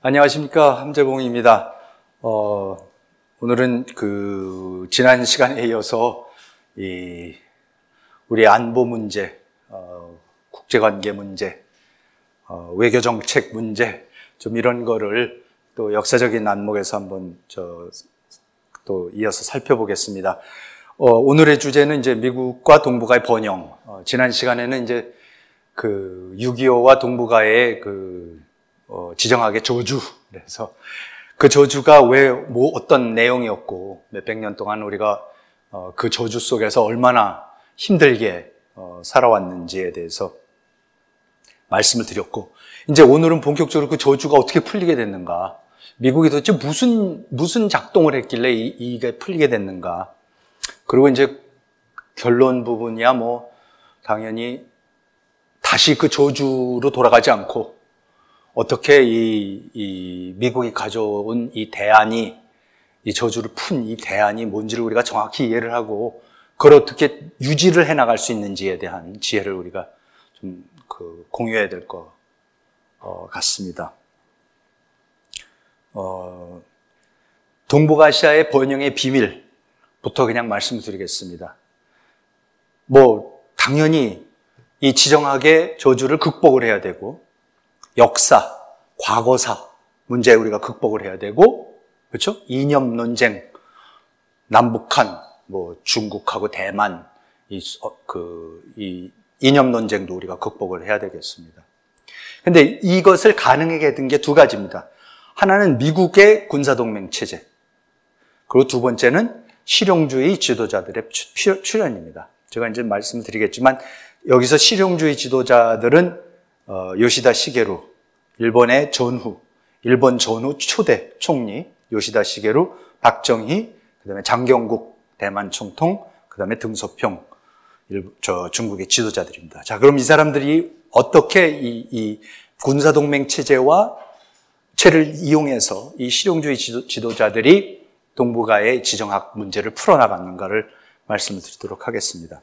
안녕하십니까, 함재봉입니다. 오늘은 지난 시간에 이어서 우리 안보 문제, 국제관계 문제, 외교정책 문제, 좀 이런 거를 또 역사적인 안목에서 한번 또 이어서 살펴보겠습니다. 오늘의 주제는 이제 미국과 동북아의 번영. 지난 시간에는 이제 6.25와 동북아의 지정학의 저주. 그래서 그 저주가 어떤 내용이었고, 몇백 년 동안 우리가 그 저주 속에서 얼마나 힘들게 살아왔는지에 대해서 말씀을 드렸고, 이제 오늘은 본격적으로 그 저주가 어떻게 풀리게 됐는가, 미국이 도대체 무슨 작동을 했길래 이게 풀리게 됐는가, 그리고 이제 결론 부분이야 당연히 다시 그 저주로 돌아가지 않고 어떻게 이 미국이 가져온 이 저주를 푼 이 대안이 뭔지를 우리가 정확히 이해를 하고 그걸 어떻게 유지를 해나갈 수 있는지에 대한 지혜를 우리가 좀 공유해야 될 것 같습니다. 동북아시아의 번영의 비밀부터 그냥 말씀드리겠습니다. 당연히 이 지정학의 저주를 극복을 해야 되고, 역사, 과거사 문제 우리가 극복을 해야 되고, 그렇죠? 이념 논쟁, 남북한, 중국하고 대만, 이 이념 논쟁도 우리가 극복을 해야 되겠습니다. 근데 이것을 가능하게 된 게 두 가지입니다. 하나는 미국의 군사동맹 체제, 그리고 두 번째는 실용주의 지도자들의 출현입니다. 제가 이제 말씀드리겠지만, 여기서 실용주의 지도자들은 요시다 시게루, 일본 전후 초대 총리 요시다 시게루, 박정희, 그다음에 장경국 대만 총통, 그다음에 등소평 중국의 지도자들입니다. 자, 그럼 이 사람들이 어떻게 이 군사동맹 체제를 이용해서 이 실용주의 지도자들이 동북아의 지정학 문제를 풀어나갔는가를 말씀을 드리도록 하겠습니다.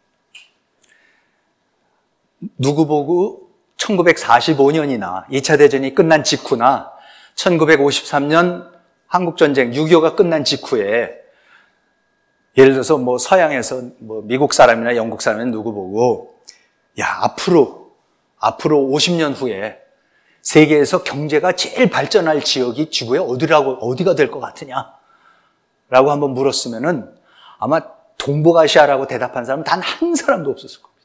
누구 보고 1945년이나 2차 대전이 끝난 직후나 1953년 한국전쟁 6.25가 끝난 직후에, 예를 들어서 서양에서 미국 사람이나 영국 사람은 누구 보고, 앞으로 50년 후에 세계에서 경제가 제일 발전할 지역이 지구에 어디가 될 것 같으냐? 라고 한번 물었으면은 아마 동북아시아라고 대답한 사람은 단 한 사람도 없었을 겁니다.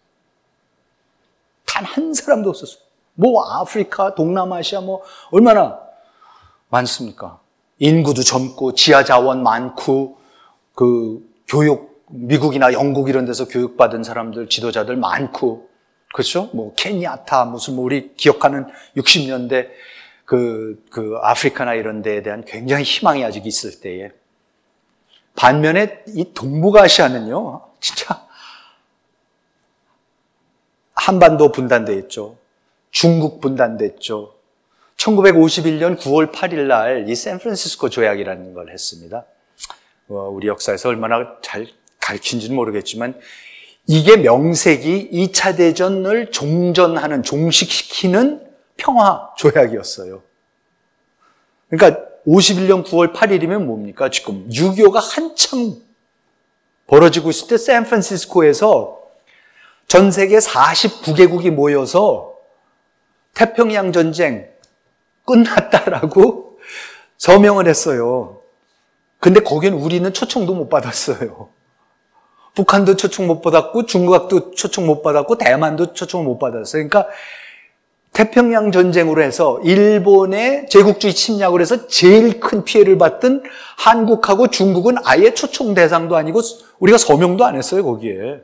단 한 사람도 없었어요. 아프리카, 동남아시아 얼마나 많습니까? 인구도 젊고, 지하자원 많고, 미국이나 영국 이런 데서 교육받은 사람들, 지도자들 많고, 그렇죠? 케냐타, 우리 기억하는 60년대 아프리카나 이런 데에 대한 굉장히 희망이 아직 있을 때에, 반면에 이 동북아시아는요, 진짜 한반도 분단됐죠. 중국 분단됐죠. 1951년 9월 8일 날 이 샌프란시스코 조약이라는 걸 했습니다. 우리 역사에서 얼마나 잘 가르친지는 모르겠지만, 이게 명색이 2차 대전을 종식시키는 평화 조약이었어요. 그러니까 51년 9월 8일이면 뭡니까? 지금 6.25가 한참 벌어지고 있을 때 샌프란시스코에서 전 세계 49개국이 모여서 태평양 전쟁 끝났다라고 서명을 했어요. 근데 거기는 우리는 초청도 못 받았어요. 북한도 초청 못 받았고, 중국도 초청 못 받았고, 대만도 초청 못 받았어요. 그러니까 태평양 전쟁으로 해서 일본의 제국주의 침략을 해서 제일 큰 피해를 받던 한국하고 중국은 아예 초청 대상도 아니고 우리가 서명도 안 했어요, 거기에.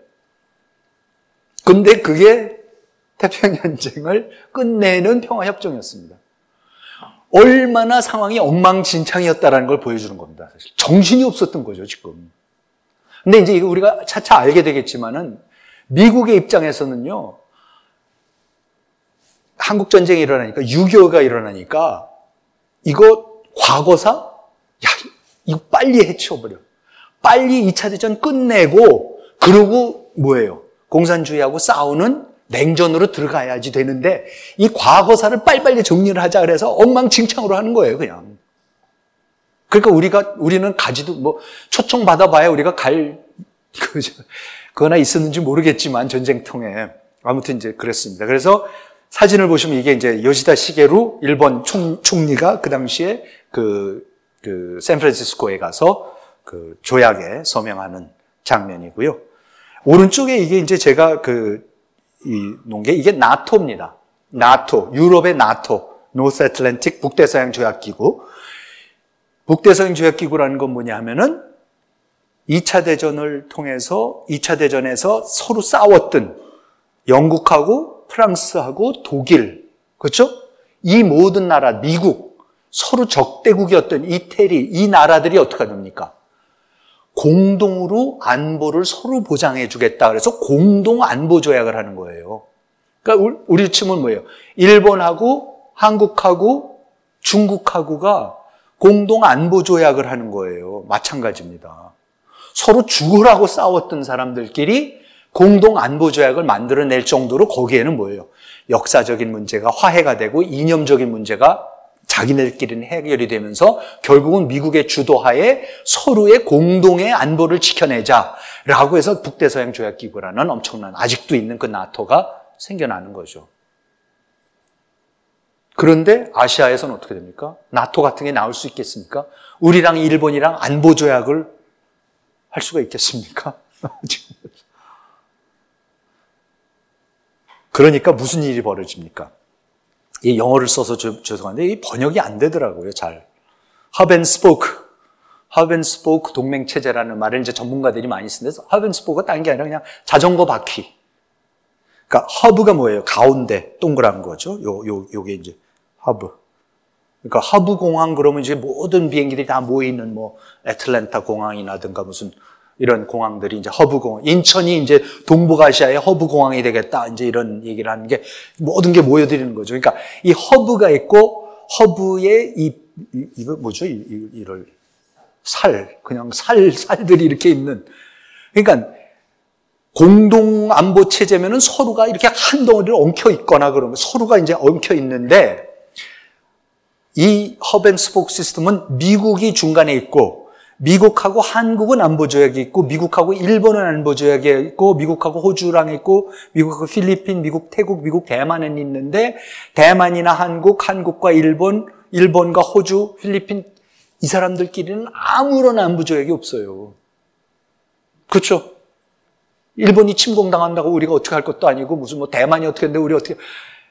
근데 그게 태평양 전쟁을 끝내는 평화협정이었습니다. 얼마나 상황이 엉망진창이었다라는 걸 보여주는 겁니다, 사실. 정신이 없었던 거죠, 지금. 근데 이제 이거 우리가 차차 알게 되겠지만은, 미국의 입장에서는요, 한국전쟁이 일어나니까, 6.25가 일어나니까, 이거 과거사? 이거 빨리 해치워버려. 빨리 2차 대전 끝내고, 그러고 뭐예요? 공산주의하고 싸우는 냉전으로 들어가야지 되는데 이 과거사를 빨리빨리 정리를 하자 그래서 엉망진창으로 하는 거예요, 그냥. 그러니까 우리는 가지도 뭐 초청 받아봐야 우리가 그거나 있었는지 모르겠지만 전쟁통에 아무튼 이제 그랬습니다. 그래서 사진을 보시면 이게 이제 요시다 시게루 일본 총리가 그 당시에 그 샌프란시스코에 가서 그 조약에 서명하는 장면이고요. 오른쪽에 이게 이제 제가 놓은 게 이게 나토입니다. 나토, 유럽의 나토, 노스 애틀랜틱 북대서양 조약기구. 북대서양 조약기구라는 건 뭐냐 하면은 2차 대전을 통해서 2차 대전에서 서로 싸웠던 영국하고 프랑스하고 독일, 그렇죠? 이 모든 나라, 미국, 서로 적대국이었던 이태리, 이 나라들이 어떻게 됩니까? 공동으로 안보를 서로 보장해 주겠다. 그래서 공동 안보 조약을 하는 거예요. 그러니까 우리 치면 뭐예요? 일본하고 한국하고 중국하고가 공동 안보 조약을 하는 거예요. 마찬가지입니다. 서로 죽으라고 싸웠던 사람들끼리 공동 안보 조약을 만들어낼 정도로 거기에는 뭐예요? 역사적인 문제가 화해가 되고 이념적인 문제가 자기네들끼리는 해결이 되면서 결국은 미국의 주도하에 서로의 공동의 안보를 지켜내자라고 해서 북대서양 조약기구라는 엄청난 아직도 있는 그 나토가 생겨나는 거죠. 그런데 아시아에서는 어떻게 됩니까? 나토 같은 게 나올 수 있겠습니까? 우리랑 일본이랑 안보 조약을 할 수가 있겠습니까? 그러니까 무슨 일이 벌어집니까? 이 영어를 써서 죄송한데 이 번역이 안 되더라고요, 잘. Hub and spoke 동맹 체제라는 말을 이제 전문가들이 많이 쓰는데 hub and spoke가 딴 게 아니라 그냥 자전거 바퀴. 그러니까 hub가 뭐예요? 가운데 동그란 거죠. 요게 이제 hub. 그러니까 hub 공항 그러면 이제 모든 비행기들이 다 모여 있는 뭐 애틀랜타 공항이라든가 무슨 이런 공항들이 이제 허브 공항, 인천이 이제 동북아시아의 허브 공항이 되겠다. 이제 이런 얘기를 하는 게 모든 게 모여드리는 거죠. 그러니까 이 허브가 있고 허브에 이거 뭐죠? 이럴 그냥 살들이 이렇게 있는. 그러니까 공동 안보 체제면은 서로가 이렇게 한 덩어리를 엉켜 있거나 그러면 서로가 이제 엉켜 있는데 이 허브 앤 스포크 시스템은 미국이 중간에 있고 미국하고 한국은 안보조약이 있고 미국하고 일본은 안보조약이 있고 미국하고 호주랑 있고 미국하고 필리핀, 미국, 태국, 미국, 대만은 있는데 대만이나 한국과 일본, 일본과 호주, 필리핀 이 사람들끼리는 아무런 안보조약이 없어요. 그렇죠? 일본이 침공당한다고 우리가 어떻게 할 것도 아니고 무슨 뭐 대만이 어떻게 했는데 우리 어떻게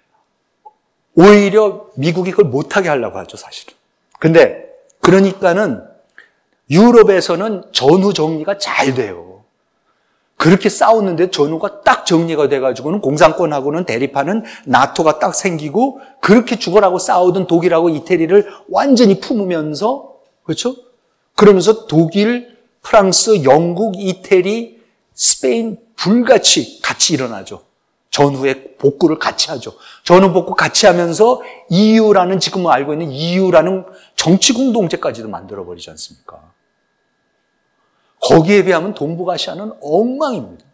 오히려 미국이 그걸 못하게 하려고 하죠, 사실은. 근데 그러니까는 유럽에서는 전후 정리가 잘 돼요. 그렇게 싸웠는데 전후가 딱 정리가 돼가지고는 공산권하고는 대립하는 나토가 딱 생기고 그렇게 죽어라고 싸우던 독일하고 이태리를 완전히 품으면서 그렇죠? 그러면서 독일, 프랑스, 영국, 이태리, 스페인 불같이 같이 일어나죠. 전후에 복구를 같이 하죠. 전후 복구 같이 하면서 EU라는 지금 알고 있는 EU라는 정치 공동체까지도 만들어버리지 않습니까? 거기에 비하면 동북아시아는 엉망입니다.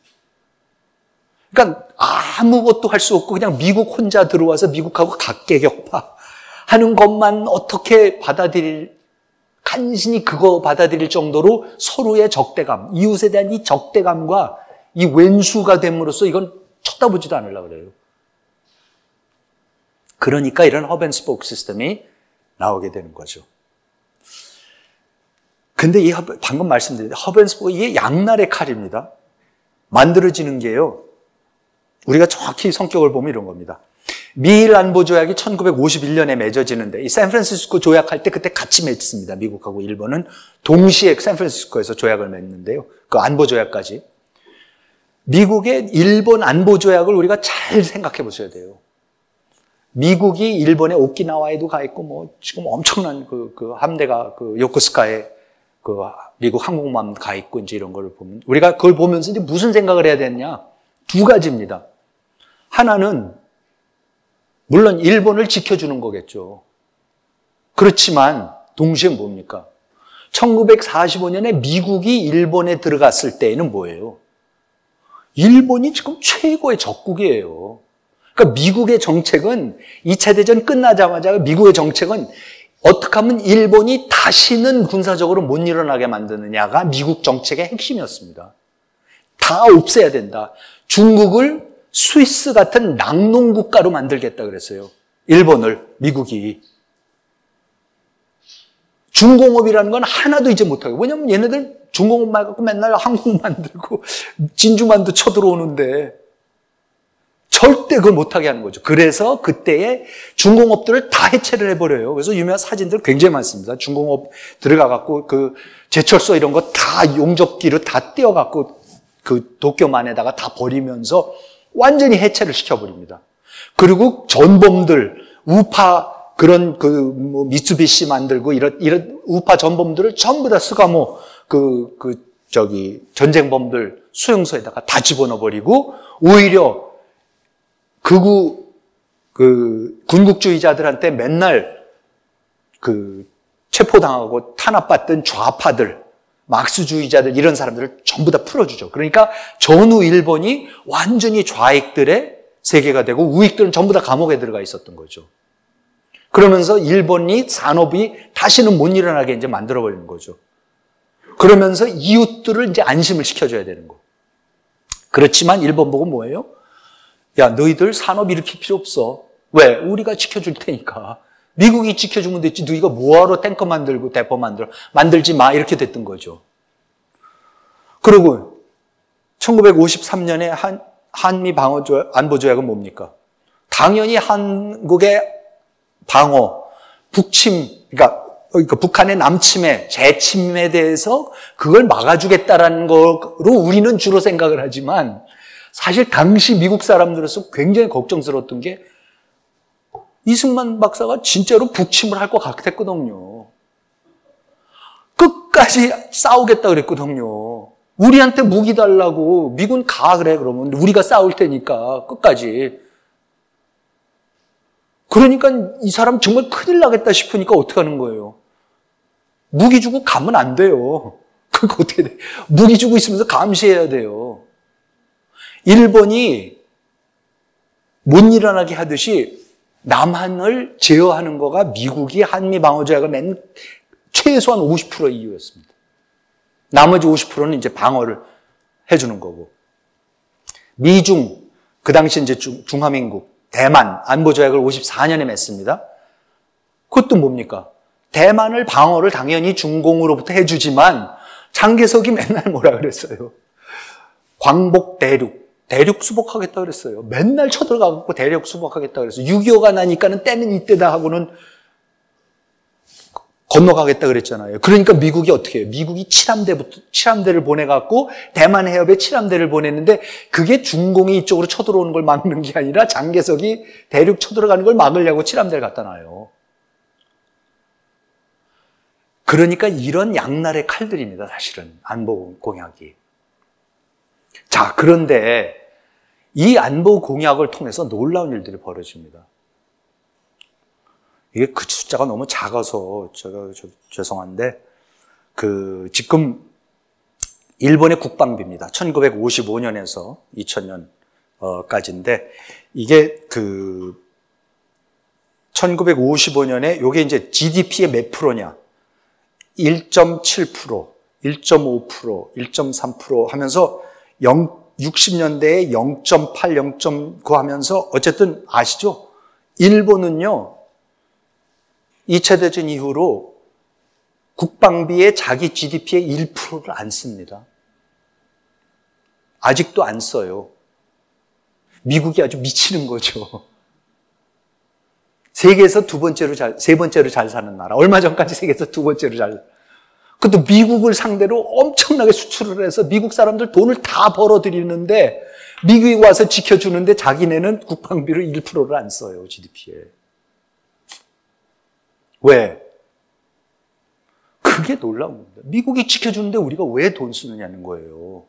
그러니까 아무것도 할 수 없고 그냥 미국 혼자 들어와서 미국하고 각계격파 하는 것만 어떻게 간신히 그거 받아들일 정도로 서로의 적대감, 이웃에 대한 이 적대감과 이 왼수가 됨으로써 이건 쳐다보지도 않으려고 그래요. 그러니까 이런 허브 앤 스포크 시스템이 나오게 되는 거죠. 근데 방금 말씀드린 허브 앤 스포크 이게 양날의 칼입니다. 만들어지는 게요. 우리가 정확히 성격을 보면 이런 겁니다. 미일 안보 조약이 1951년에 맺어지는데 이 샌프란시스코 조약할 때 그때 같이 맺습니다. 미국하고 일본은 동시에 샌프란시스코에서 조약을 맺는데요. 그 안보 조약까지. 미국의 일본 안보 조약을 우리가 잘 생각해 보셔야 돼요. 미국이 일본의 오키나와에도 가 있고 뭐 지금 엄청난 그 함대가 그 요코스카에 그 미국 항공모함 가 있고 이제 이런 걸 보면 우리가 그걸 보면서 이제 무슨 생각을 해야 되느냐? 두 가지입니다. 하나는 물론 일본을 지켜주는 거겠죠. 그렇지만 동시에 뭡니까? 1945년에 미국이 일본에 들어갔을 때에는 뭐예요? 일본이 지금 최고의 적국이에요. 그러니까 미국의 정책은 2차 대전 끝나자마자 미국의 정책은 어떻게 하면 일본이 다시는 군사적으로 못 일어나게 만드느냐가 미국 정책의 핵심이었습니다. 다 없애야 된다. 중국을 스위스 같은 낙농국가로 만들겠다 그랬어요. 일본을, 미국이. 중공업이라는 건 하나도 이제 못하게. 왜냐면 얘네들 중공업만 갖고 맨날 한국 만들고 진주만두 쳐들어오는데 절대 그걸 못하게 하는 거죠. 그래서 그때의 중공업들을 다 해체를 해버려요. 그래서 유명한 사진들 굉장히 많습니다. 중공업 들어가갖고 그 제철소 이런 거 다 용접기로 다 띄어갖고 그 도쿄만에다가 다 버리면서 완전히 해체를 시켜버립니다. 그리고 전범들, 우파 그런 뭐 미쓰비시 만들고 이런 우파 전범들을 전부 다 스가모 전쟁범들 수용소에다가 다 집어넣어버리고 오히려 군국주의자들한테 맨날 체포당하고 탄압받던 좌파들, 막스주의자들 이런 사람들을 전부 다 풀어주죠. 그러니까 전후 일본이 완전히 좌익들의 세계가 되고 우익들은 전부 다 감옥에 들어가 있었던 거죠. 그러면서 일본이 산업이 다시는 못 일어나게 이제 만들어버리는 거죠. 그러면서 이웃들을 이제 안심을 시켜줘야 되는 거. 그렇지만 일본 보고 뭐예요? 야, 너희들 산업 일으킬 필요 없어. 왜? 우리가 지켜줄 테니까. 미국이 지켜주면 됐지. 너희가 뭐하러 탱커 만들고 대포 만들지 마. 이렇게 됐던 거죠. 그리고 1953년에 한미 안보조약은 뭡니까? 당연히 한국의 방어, 그러니까 북한의 남침해, 재침에 대해서 그걸 막아주겠다라는 거로 우리는 주로 생각을 하지만 사실 당시 미국 사람들로서 굉장히 걱정스러웠던 게 이승만 박사가 진짜로 북침을 할 것 같았거든요. 끝까지 싸우겠다 그랬거든요. 우리한테 무기 달라고 미군 가 그래 그러면 우리가 싸울 테니까 끝까지. 그러니까 이 사람 정말 큰일 나겠다 싶으니까 어떻게 하는 거예요? 무기 주고 가면 안 돼요. 그거 어떻게 돼? 무기 주고 있으면서 감시해야 돼요. 일본이 못 일어나게 하듯이 남한을 제어하는 거가 미국이 한미 방어조약을 낸 최소한 50% 이유였습니다. 나머지 50%는 이제 방어를 해주는 거고. 미중, 그 당시 이제 중화민국, 대만 안보조약을 54년에 맺습니다. 그것도 뭡니까? 대만을 방어를 당연히 중공으로부터 해주지만 장개석이 맨날 뭐라 그랬어요? 광복 대륙 수복하겠다 그랬어요. 맨날 쳐들어가고 대륙 수복하겠다 그랬어요. 6.25가 나니까는 때는 이때다 하고는 건너가겠다 그랬잖아요. 그러니까 미국이 어떻게 해요? 미국이 칠함대를 보내갖고 대만 해협에 칠함대를 보냈는데 그게 중공이 이쪽으로 쳐들어오는 걸 막는 게 아니라 장개석이 대륙 쳐들어가는 걸 막으려고 칠함대를 갖다 놔요. 그러니까 이런 양날의 칼들입니다. 사실은 안보 공약이. 자, 그런데 이 안보 공약을 통해서 놀라운 일들이 벌어집니다. 이게 그 숫자가 너무 작아서 제가 죄송한데 지금 일본의 국방비입니다. 1955년에서 2000년까지인데 이게 1955년에 이게 이제 GDP의 몇 프로냐? 1.7%, 1.5%, 1.3% 하면서 60년대에 0.8, 0.9 하면서 어쨌든 아시죠? 일본은요. 2차 대전 이후로 국방비에 자기 GDP의 1%를 안 씁니다. 아직도 안 써요. 미국이 아주 미치는 거죠. 세계에서 세 번째로 잘 사는 나라. 얼마 전까지 세계에서 두 번째로 그것도 미국을 상대로 엄청나게 수출을 해서 미국 사람들 돈을 다 벌어들이는데 미국이 와서 지켜주는데 자기네는 국방비를 1%를 안 써요. GDP에. 왜? 그게 놀라운 겁니다. 미국이 지켜주는데 우리가 왜 돈 쓰느냐는 거예요.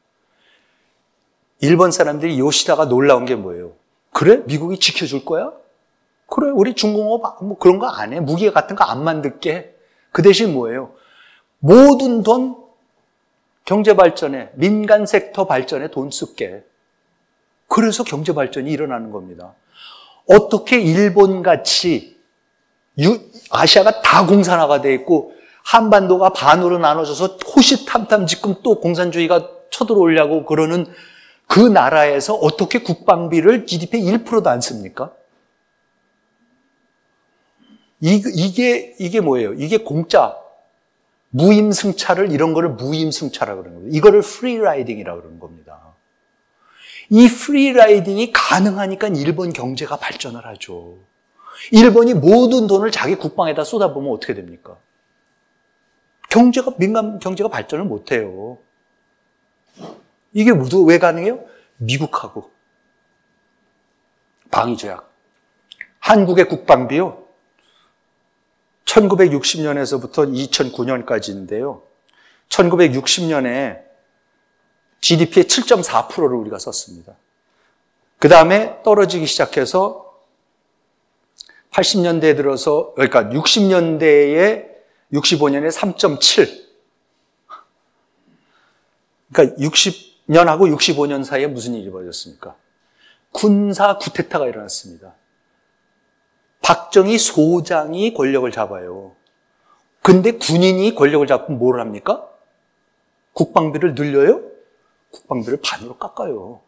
일본 사람들이 요시다가 놀라운 게 뭐예요? 그래? 미국이 지켜줄 거야? 그래, 우리 중공업 뭐 그런 거 안 해. 무기 같은 거 안 만들게. 그 대신 뭐예요? 모든 돈 경제 발전에, 민간 섹터 발전에 돈 쓸게. 그래서 경제 발전이 일어나는 겁니다. 어떻게 일본같이 아시아가 다 공산화가 돼 있고 한반도가 반으로 나눠져서 호시탐탐 지금 또 공산주의가 쳐들어오려고 그러는 그 나라에서 어떻게 국방비를 GDP의 1%도 안 씁니까? 이게 뭐예요? 이게 공짜. 무임승차를, 이런 거를 무임승차라고 그러는 거예요. 이거를 프리라이딩이라고 그러는 겁니다. 이 프리라이딩이 가능하니까 일본 경제가 발전을 하죠. 일본이 모든 돈을 자기 국방에다 쏟아보면 어떻게 됩니까? 민간 경제가 발전을 못해요. 이게 모두 왜 가능해요? 미국하고 방위조약. 한국의 국방비요, 1960년에서부터 2009년까지인데요. 1960년에 GDP의 7.4%를 우리가 썼습니다. 그 다음에 떨어지기 시작해서 80년대에 들어서, 그러니까 60년대에 65년에 3.7. 그러니까 60년하고 65년 사이에 무슨 일이 벌어졌습니까? 군사 쿠데타가 일어났습니다. 박정희 소장이 권력을 잡아요. 근데 군인이 권력을 잡으면 뭘 합니까? 국방비를 늘려요? 국방비를 반으로 깎아요.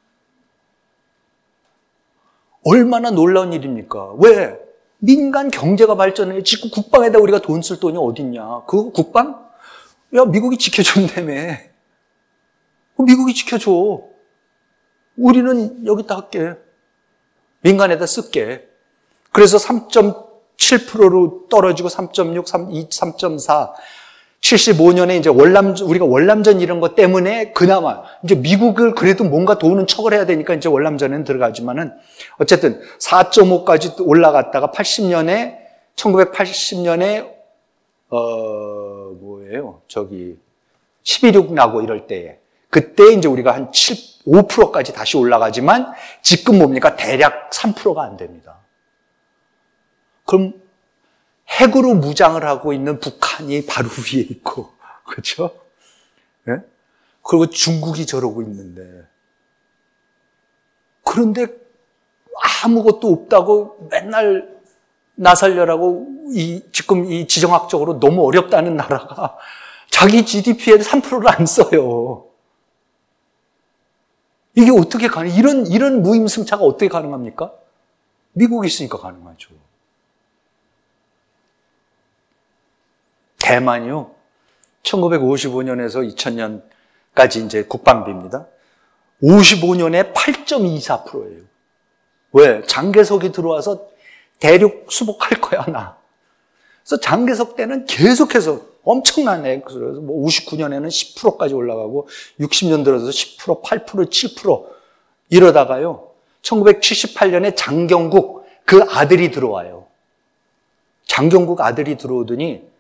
얼마나 놀라운 일입니까? 왜? 민간 경제가 발전해. 지금 국방에다 우리가 돈 쓸 돈이 어딨냐? 그거 국방? 야, 미국이 지켜준다며. 미국이 지켜줘. 우리는 여기다 할게. 민간에다 쓸게. 그래서 3.7%로 떨어지고 3.6, 3.4, 75년에 이제 우리가 월남전 이런 것 때문에 그나마 이제 미국을 그래도 뭔가 도우는 척을 해야 되니까 이제 월남전에는 들어가지만은 어쨌든 4.5까지 올라갔다가 1980년에 뭐예요? 11.6 나고 이럴 때에 그때 이제 우리가 한 5%까지 다시 올라가지만 지금 뭡니까? 대략 3%가 안 됩니다. 그럼 핵으로 무장을 하고 있는 북한이 바로 위에 있고, 그렇죠? 네? 그리고 중국이 저러고 있는데, 그런데 아무것도 없다고 맨날 나 살려라고 지금 이 지정학적으로 너무 어렵다는 나라가 자기 GDP의 3%를 안 써요. 이게 어떻게 이런 무임승차가 어떻게 가능합니까? 미국이 있으니까 가능하죠. 대만이요, 1955년에서 2000년까지 이제 국방비입니다. 55년에 8.24%예요. 왜? 장개석이 들어와서 대륙 수복할 거야, 나. 그래서 장개석 때는 계속해서 엄청나네. 그래서 뭐 59년에는 10%까지 올라가고 60년 들어서 10%, 8%, 7% 이러다가요. 1978년에 장경국 그 아들이 들어와요. 장경국 아들이 들어오더니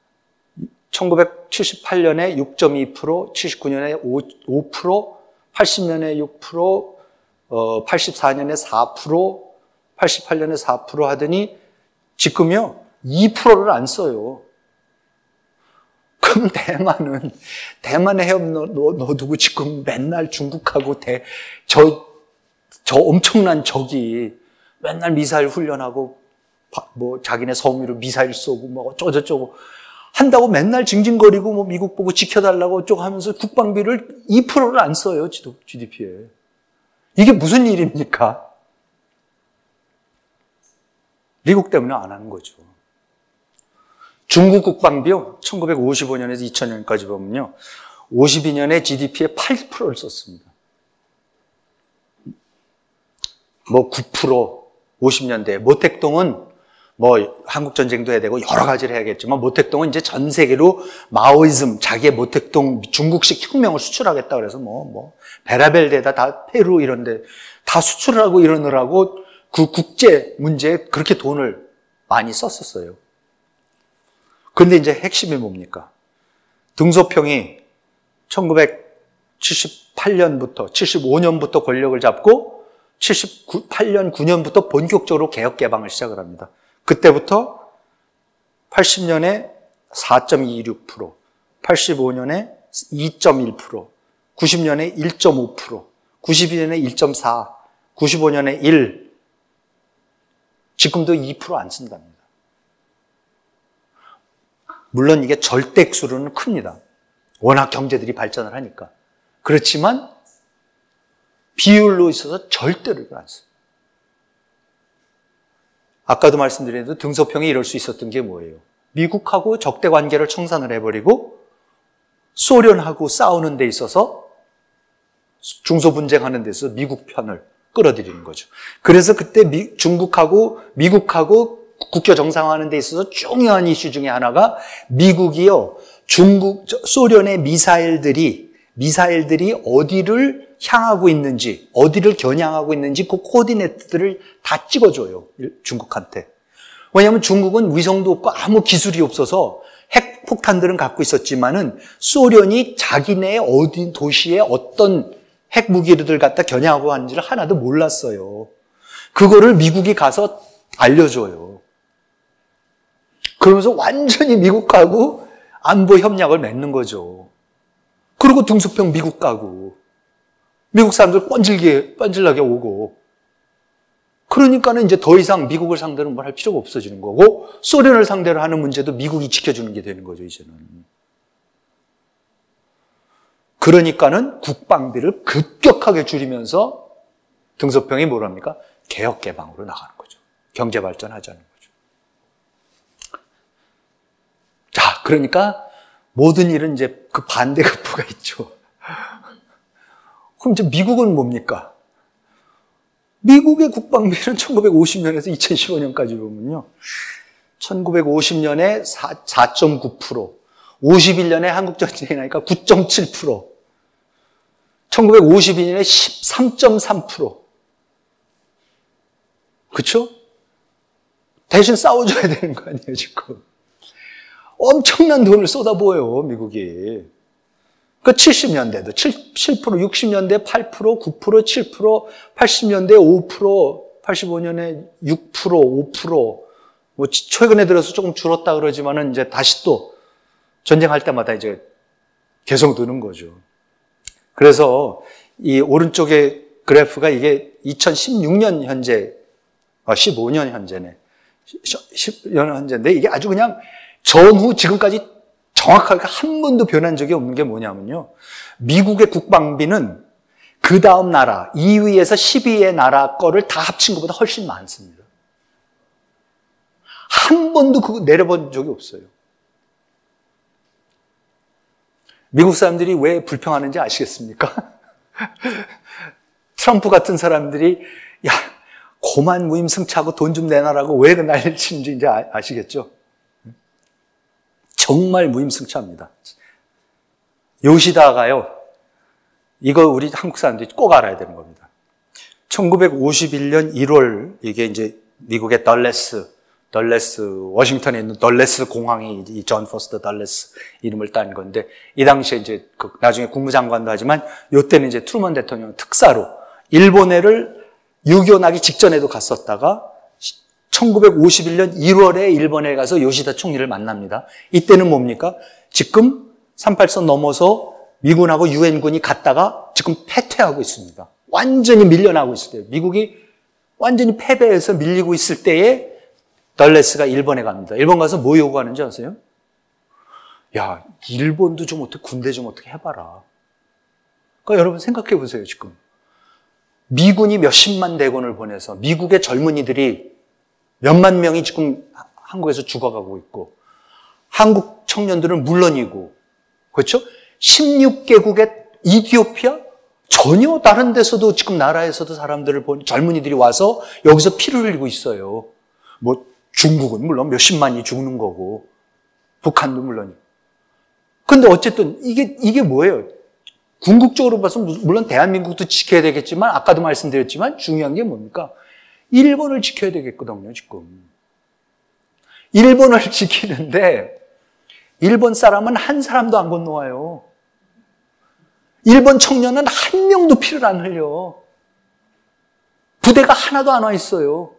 1978년에 6.2%, 79년에 5%, 80년에 6%, 84년에 4%, 88년에 4% 하더니 지금요 2%를 안 써요. 그럼 대만에 헤엄 넣어두고 지금 맨날 중국하고 저 엄청난 적이 맨날 미사일 훈련하고 뭐 자기네 섬으로 미사일 쏘고 뭐 어쩌고저쩌고 한다고 맨날 징징거리고 뭐 미국 보고 지켜달라고 어쩌고 하면서 국방비를 2%를 안 써요, GDP에. 이게 무슨 일입니까? 미국 때문에 안 하는 거죠. 중국 국방비요, 1955년에서 2000년까지 보면요, 52년에 GDP의 8%를 썼습니다. 뭐 9%, 50년대. 모택동은 뭐 한국전쟁도 해야 되고 여러 가지를 해야겠지만 모택동은 이제 전 세계로 마오이즘, 자기의 모택동 중국식 혁명을 수출하겠다 그래서 뭐 베라벨데다 다 페루 이런데 다 수출을 하고 이러느라고 그 국제 문제에 그렇게 돈을 많이 썼었어요. 그런데 이제 핵심이 뭡니까? 등소평이 1978년부터 75년부터 권력을 잡고 78년, 9년부터 본격적으로 개혁 개방을 시작을 합니다. 그때부터 80년에 4.26%, 85년에 2.1%, 90년에 1.5%, 92년에 1.4%, 95년에 1%, 지금도 2% 안 쓴답니다. 물론 이게 절대액수로는 큽니다. 워낙 경제들이 발전을 하니까. 그렇지만 비율로 있어서 절대로 이걸 안 써요. 아까도 말씀드렸는데 등소평이 이럴 수 있었던 게 뭐예요? 미국하고 적대 관계를 청산을 해버리고 소련하고 싸우는 데 있어서 중소분쟁하는 데 있어서 미국 편을 끌어들이는 거죠. 그래서 그때 중국하고 미국하고 국교 정상화하는 데 있어서 중요한 이슈 중에 하나가 미국이요, 소련의 미사일들이 어디를 향하고 있는지, 어디를 겨냥하고 있는지 그 코디네이트들을 다 찍어줘요, 중국한테. 왜냐하면 중국은 위성도 없고 아무 기술이 없어서 핵폭탄들은 갖고 있었지만은 소련이 자기네 어디 도시에 어떤 핵무기를 갖다 겨냥하고 하는지를 하나도 몰랐어요. 그거를 미국이 가서 알려줘요. 그러면서 완전히 미국하고 안보 협약을 맺는 거죠. 그리고 등소평 미국 가고 미국 사람들 뻔질나게 오고, 그러니까는 이제 더 이상 미국을 상대로 뭘 할 필요가 없어지는 거고, 소련을 상대로 하는 문제도 미국이 지켜주는 게 되는 거죠, 이제는. 그러니까는 국방비를 급격하게 줄이면서 등소평이 뭐랍니까? 개혁 개방으로 나가는 거죠. 경제 발전하자는 거죠. 자, 그러니까 모든 일은 이제 그 반대급부가 있죠. 그럼 이제 미국은 뭡니까? 미국의 국방비는 1950년에서 2015년까지 보면요, 1950년에 4.9%, 51년에 한국전쟁이 나니까 9.7%, 1952년에 13.3%. 그렇죠? 대신 싸워줘야 되는 거 아니에요, 지금. 엄청난 돈을 쏟아부어요, 미국이. 그 70년대도 7%, 60년대 8%, 9%, 7%, 80년대 5%, 85년에 6%, 5%. 뭐 최근에 들어서 조금 줄었다 그러지만은 이제 다시 또 전쟁할 때마다 이제 계속 느는 거죠. 그래서 이 오른쪽의 그래프가 이게 2016년 현재, 15년 현재네. 10년 현재인데 이게 아주 그냥 전후 지금까지 정확하게 한 번도 변한 적이 없는 게 뭐냐면요, 미국의 국방비는 그 다음 나라 2위에서 10위의 나라 거를 다 합친 것보다 훨씬 많습니다. 한 번도 그거 내려본 적이 없어요. 미국 사람들이 왜 불평하는지 아시겠습니까? 트럼프 같은 사람들이 야, 고만 무임승차하고 돈 좀 내놔라고 왜 난리를 치는지 이제 아시겠죠? 정말 무임승차합니다. 요시다가요, 이거 우리 한국 사람들이 꼭 알아야 되는 겁니다. 1951년 1월, 이게 이제 미국의 덜레스, 워싱턴에 있는 덜레스 공항이 이 존 포스터 덜레스 이름을 딴 건데, 이 당시에 이제 나중에 국무장관도 하지만, 요때는 이제 트루먼 대통령 특사로 일본해를 6.25 나기 직전에도 갔었다가, 1951년 1월에 일본에 가서 요시다 총리를 만납니다. 이때는 뭡니까? 지금 38선 넘어서 미군하고 유엔군이 갔다가 지금 패퇴하고 있습니다. 완전히 밀려나고 있을 때예요. 미국이 완전히 패배해서 밀리고 있을 때에 덜레스가 일본에 갑니다. 일본 가서 뭐 요구하는지 아세요? 야, 일본도 좀 어떻게, 군대 좀 어떻게 해봐라. 그러니까 여러분 생각해 보세요, 지금. 미군이 몇십만 대군을 보내서 미국의 젊은이들이 몇만 명이 지금 한국에서 죽어가고 있고, 한국 청년들은 물론이고, 그렇죠? 16개국의 이티오피아? 전혀 다른 데서도 지금 나라에서도 사람들을 젊은이들이 와서 여기서 피를 흘리고 있어요. 뭐 중국은 물론 몇십만이 죽는 거고, 북한도 물론이고. 근데 어쨌든 이게 뭐예요? 궁극적으로 봐서 물론 대한민국도 지켜야 되겠지만, 아까도 말씀드렸지만 중요한 게 뭡니까? 일본을 지켜야 되겠거든요, 지금. 일본을 지키는데 일본 사람은 한 사람도 안 건너와요. 일본 청년은 한 명도 피를 안 흘려. 부대가 하나도 안 와 있어요.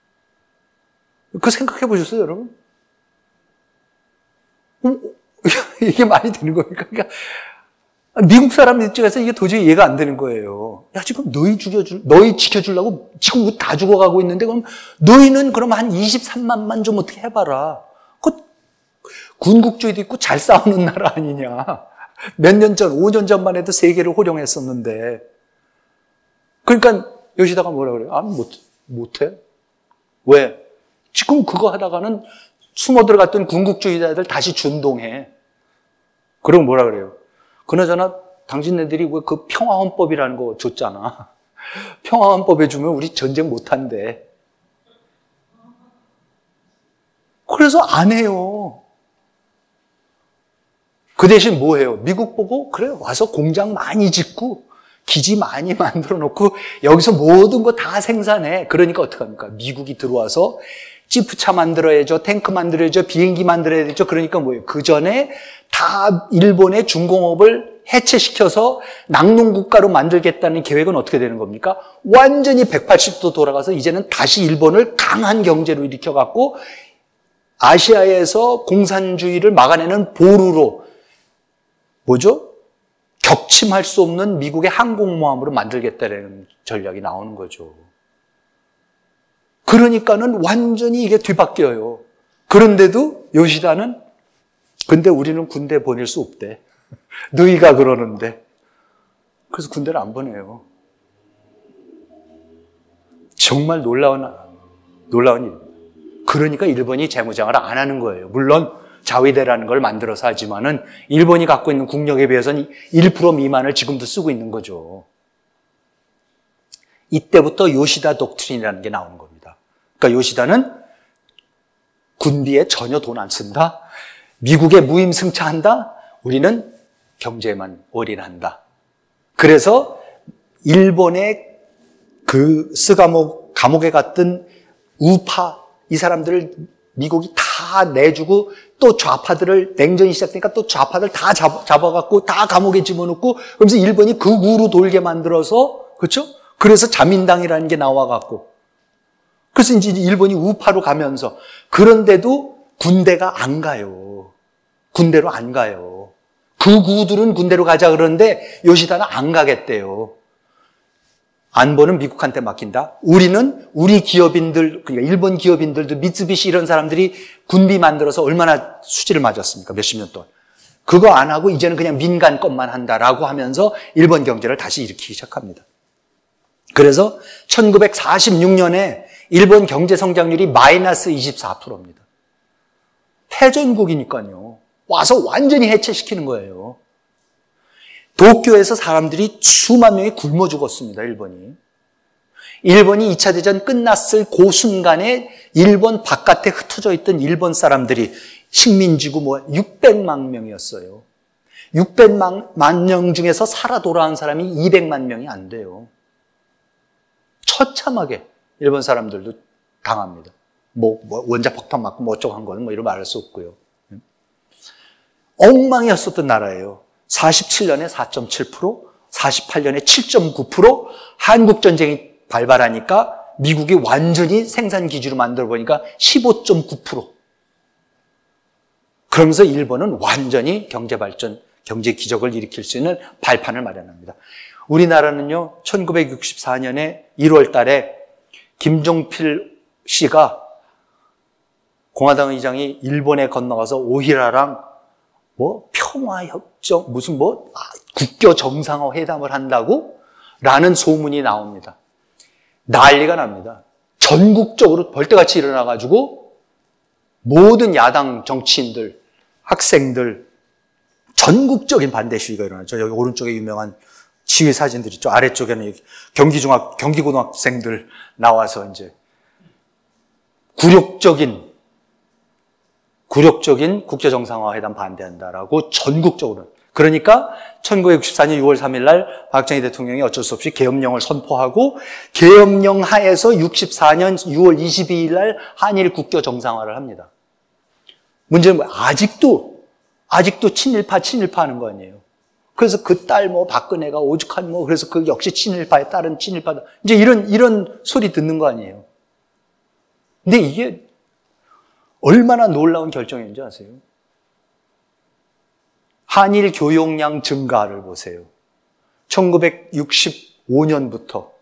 그거 생각해 보셨어요, 여러분? 이게 말이 되는 겁니까? 그러니까 미국 사람 입장에서 이게 도저히 이해가 안 되는 거예요. 야, 지금 너희 지켜주려고 지금 다 죽어가고 있는데, 그럼 너희는 그럼 한 23만만 좀 어떻게 해봐라. 그 군국주의도 있고 잘 싸우는 나라 아니냐. 몇 년 전, 5년 전만 해도 세계를 호령했었는데. 그러니까 요시다가 뭐라 그래요? 아, 못해. 왜? 지금 그거 하다가는 숨어 들어갔던 군국주의자들 다시 준동해. 그럼 뭐라 그래요? 그나저나 당신네들이 왜 그 평화헌법이라는 거 줬잖아. 평화헌법 해주면 우리 전쟁 못한대. 그래서 안 해요. 그 대신 뭐 해요? 미국 보고 그래 와서 공장 많이 짓고 기지 많이 만들어 놓고 여기서 모든 거 다 생산해. 그러니까 어떡합니까? 미국이 들어와서 지프차 만들어야죠. 탱크 만들어야죠. 비행기 만들어야죠. 그러니까 뭐예요? 그 전에 다 일본의 중공업을 해체시켜서 낙농국가로 만들겠다는 계획은 어떻게 되는 겁니까? 완전히 180도 돌아가서 이제는 다시 일본을 강한 경제로 일으켜갖고 아시아에서 공산주의를 막아내는 보루로 뭐죠? 격침할 수 없는 미국의 항공모함으로 만들겠다는 전략이 나오는 거죠. 그러니까는 완전히 이게 뒤바뀌어요. 그런데도 요시다는 근데 우리는 군대 보낼 수 없대. 너희가 그러는데. 그래서 군대를 안 보내요. 정말 놀라운 일입니다. 그러니까 일본이 재무장을 안 하는 거예요. 물론 자위대라는 걸 만들어서 하지만은 일본이 갖고 있는 국력에 비해서는 1% 미만을 지금도 쓰고 있는 거죠. 이때부터 요시다 독트린이라는 게 나오는 겁니다. 그러니까 요시다는 군비에 전혀 돈 안 쓴다. 미국에 무임승차한다. 우리는 경제만 올인한다. 그래서 일본의 그 감옥에 갔던 우파 이 사람들을 미국이 다 내주고 또 좌파들을 냉전이 시작되니까 또 좌파들 다 잡아갖고 다 감옥에 집어넣고 그러면서 일본이 극우로 돌게 만들어서 그렇죠? 그래서 자민당이라는 게 나와갖고 그래서 이제 일본이 우파로 가면서 그런데도 군대가 안 가요. 군대로 안 가요. 극우들은 군대로 가자 그러는데 요시다는 안 가겠대요. 안보는 미국한테 맡긴다. 우리는 우리 기업인들, 그러니까 일본 기업인들도 미쓰비시 이런 사람들이 군비 만들어서 얼마나 수지를 맞았습니까? 몇십 년 동안. 그거 안 하고 이제는 그냥 민간 것만 한다라고 하면서 일본 경제를 다시 일으키기 시작합니다. 그래서 1946년에 일본 경제 성장률이 마이너스 24%입니다. 패전국이니까요. 와서 완전히 해체시키는 거예요. 도쿄에서 사람들이 수만 명이 굶어 죽었습니다. 일본이 2차 대전 끝났을 그 순간에 일본 바깥에 흩어져 있던 일본 사람들이 식민지구 600만 명이었어요. 600만 명 중에서 살아 돌아온 사람이 200만 명이 안 돼요. 처참하게 일본 사람들도 당합니다. 원자 폭탄 맞고 어쩌고 한 거는 이런 말할 수 없고요. 엉망이었었던 나라예요. 47년에 4.7%, 48년에 7.9%, 한국전쟁이 발발하니까 미국이 완전히 생산 기지로 만들어 보니까 15.9%. 그러면서 일본은 완전히 경제 발전, 경제 기적을 일으킬 수 있는 발판을 마련합니다. 우리나라는요, 1964년에 1월 달에 김종필 씨가 공화당 의장이 일본에 건너가서 오히라랑 평화협정, 국교 정상화 회담을 한다고? 라는 소문이 나옵니다. 난리가 납니다. 전국적으로 벌떼같이 일어나가지고 모든 야당 정치인들, 학생들, 전국적인 반대 시위가 일어나죠. 여기 오른쪽에 유명한 시위 사진들 있죠. 아래쪽에는 경기고등학생들 나와서 이제 굴욕적인 국제정상화회담 반대한다라고 전국적으로. 그러니까 1964년 6월 3일 날 박정희 대통령이 어쩔 수 없이 계엄령을 선포하고 계엄령 하에서 64년 6월 22일 날 한일 국교 정상화를 합니다. 문제는 뭐예요? 아직도 친일파 하는 거 아니에요. 그래서 그 딸 박근혜가 오죽한 그래서 그 역시 친일파의 딸은 친일파다. 이제 이런 소리 듣는 거 아니에요. 근데 이게 얼마나 놀라운 결정인지 아세요? 한일 교역량 증가를 보세요. 1965년부터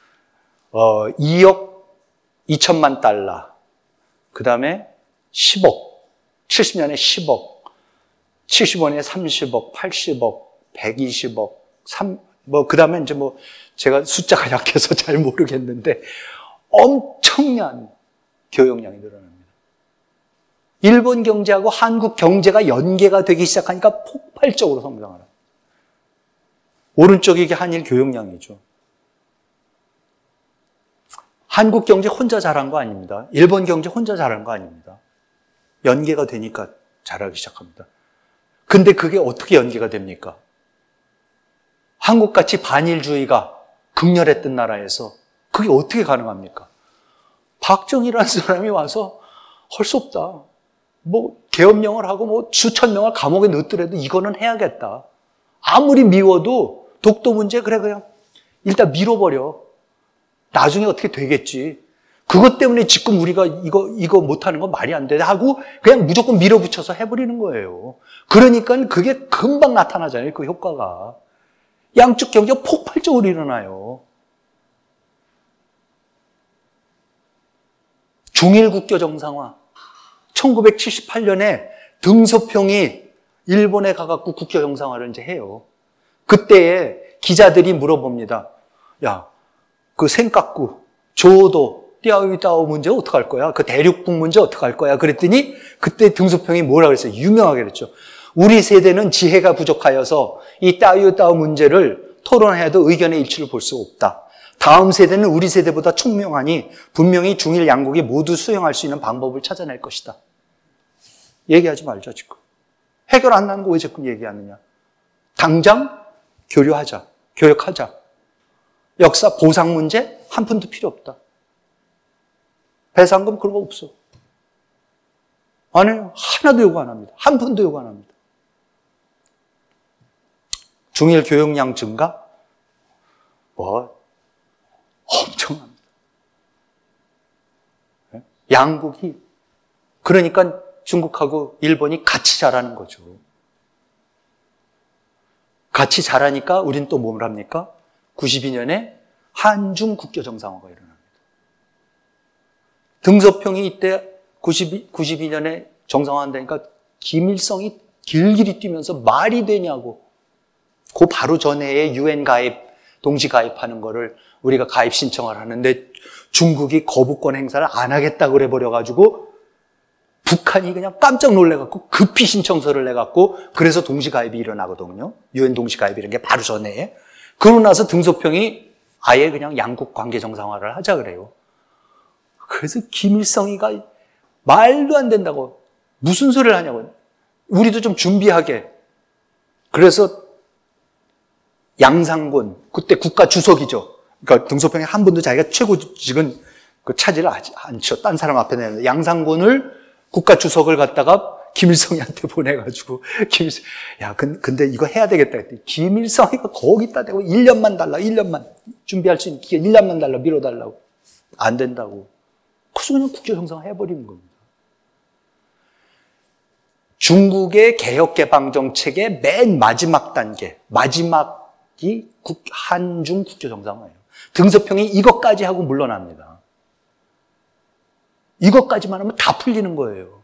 2억 2천만 달러, 그 다음에 10억, 70년에 10억, 75년에 30억, 80억, 120억, 그 다음에 이제 제가 숫자가 약해서 잘 모르겠는데 엄청난 교역량이 늘어납니다. 일본 경제하고 한국 경제가 연계가 되기 시작하니까 폭발적으로 성장하라. 오른쪽이 이게 한일 교역량이죠. 한국 경제 혼자 잘한 거 아닙니다. 일본 경제 혼자 잘한 거 아닙니다. 연계가 되니까 잘하기 시작합니다. 근데 그게 어떻게 연계가 됩니까? 한국같이 반일주의가 극렬했던 나라에서 그게 어떻게 가능합니까? 박정희라는 사람이 와서 할 수 없다. 계엄령을 하고 수천 명을 감옥에 넣더라도 이거는 해야겠다. 아무리 미워도 독도 문제 그냥 일단 밀어버려. 나중에 어떻게 되겠지. 그것 때문에 지금 우리가 이거 못하는 건 말이 안 돼 하고 그냥 무조건 밀어붙여서 해버리는 거예요. 그러니까 그게 금방 나타나잖아요. 그 효과가. 양쪽 경제가 폭발적으로 일어나요. 중일 국교 정상화. 1978년에 등소평이 일본에 가갖고 국교 정상화를 이제 해요. 그때에 기자들이 물어봅니다. 야, 그 센카쿠, 조도, 띠아우이따오 문제 어떡할 거야? 그 대륙북 문제 어떡할 거야? 그랬더니 그때 등소평이 뭐라 그랬어요? 유명하게 그랬죠. 우리 세대는 지혜가 부족하여서 이 따이오따오 문제를 토론해도 의견의 일치를 볼 수 없다. 다음 세대는 우리 세대보다 총명하니 분명히 중일 양국이 모두 수용할 수 있는 방법을 찾아낼 것이다. 얘기하지 말자 지금. 해결 안 나는 거 왜 자꾸 얘기하느냐. 당장 교류하자. 교역하자. 역사 보상 문제 한 푼도 필요 없다. 배상금 그런 거 없어. 안 해요. 하나도 요구 안 합니다. 한 푼도 요구 안 합니다. 중일 교역량 증가? 엄청납니다. 양국이, 그러니까 중국하고 일본이 같이 자라는 거죠. 같이 자라니까 우린 또 뭘 합니까? 92년에 한중 국교 정상화가 일어납니다. 등소평이 이때 92년에 정상화한다니까 김일성이 길길이 뛰면서 말이 되냐고. 그 바로 전해에 UN 가입, 동시 가입하는 거를 우리가 가입 신청을 하는데 중국이 거부권 행사를 안 하겠다고 그래버려가지고 북한이 그냥 깜짝 놀래갖고 급히 신청서를 내갖고 그래서 동시 가입이 일어나거든요. UN 동시 가입 이런 게 바로 전해에. 그러고 나서 등소평이 아예 그냥 양국 관계 정상화를 하자 그래요. 그래서 김일성이가 말도 안 된다고 무슨 소리를 하냐고. 우리도 좀 준비하게. 그래서 양상곤, 그때 국가 주석이죠. 그러니까 등소평에 한 번도 자기가 최고직은 차지를 않죠. 딴 사람 앞에 내는 양상곤을 국가 주석을 갖다가 김일성이한테 보내가지고 야, 근데 이거 해야 되겠다 했더니 김일성이가 거기다 대고 1년만 달라, 1년만 준비할 수 있는 기간 1년만 달라 밀어달라고. 안 된다고. 그래서 그냥 국교 정상화 해버리는 겁니다. 중국의 개혁개방 정책의 맨 마지막 단계, 마지막이 한중 국교 정상화예요. 등소평이 이것까지 하고 물러납니다. 이것까지만 하면 다 풀리는 거예요.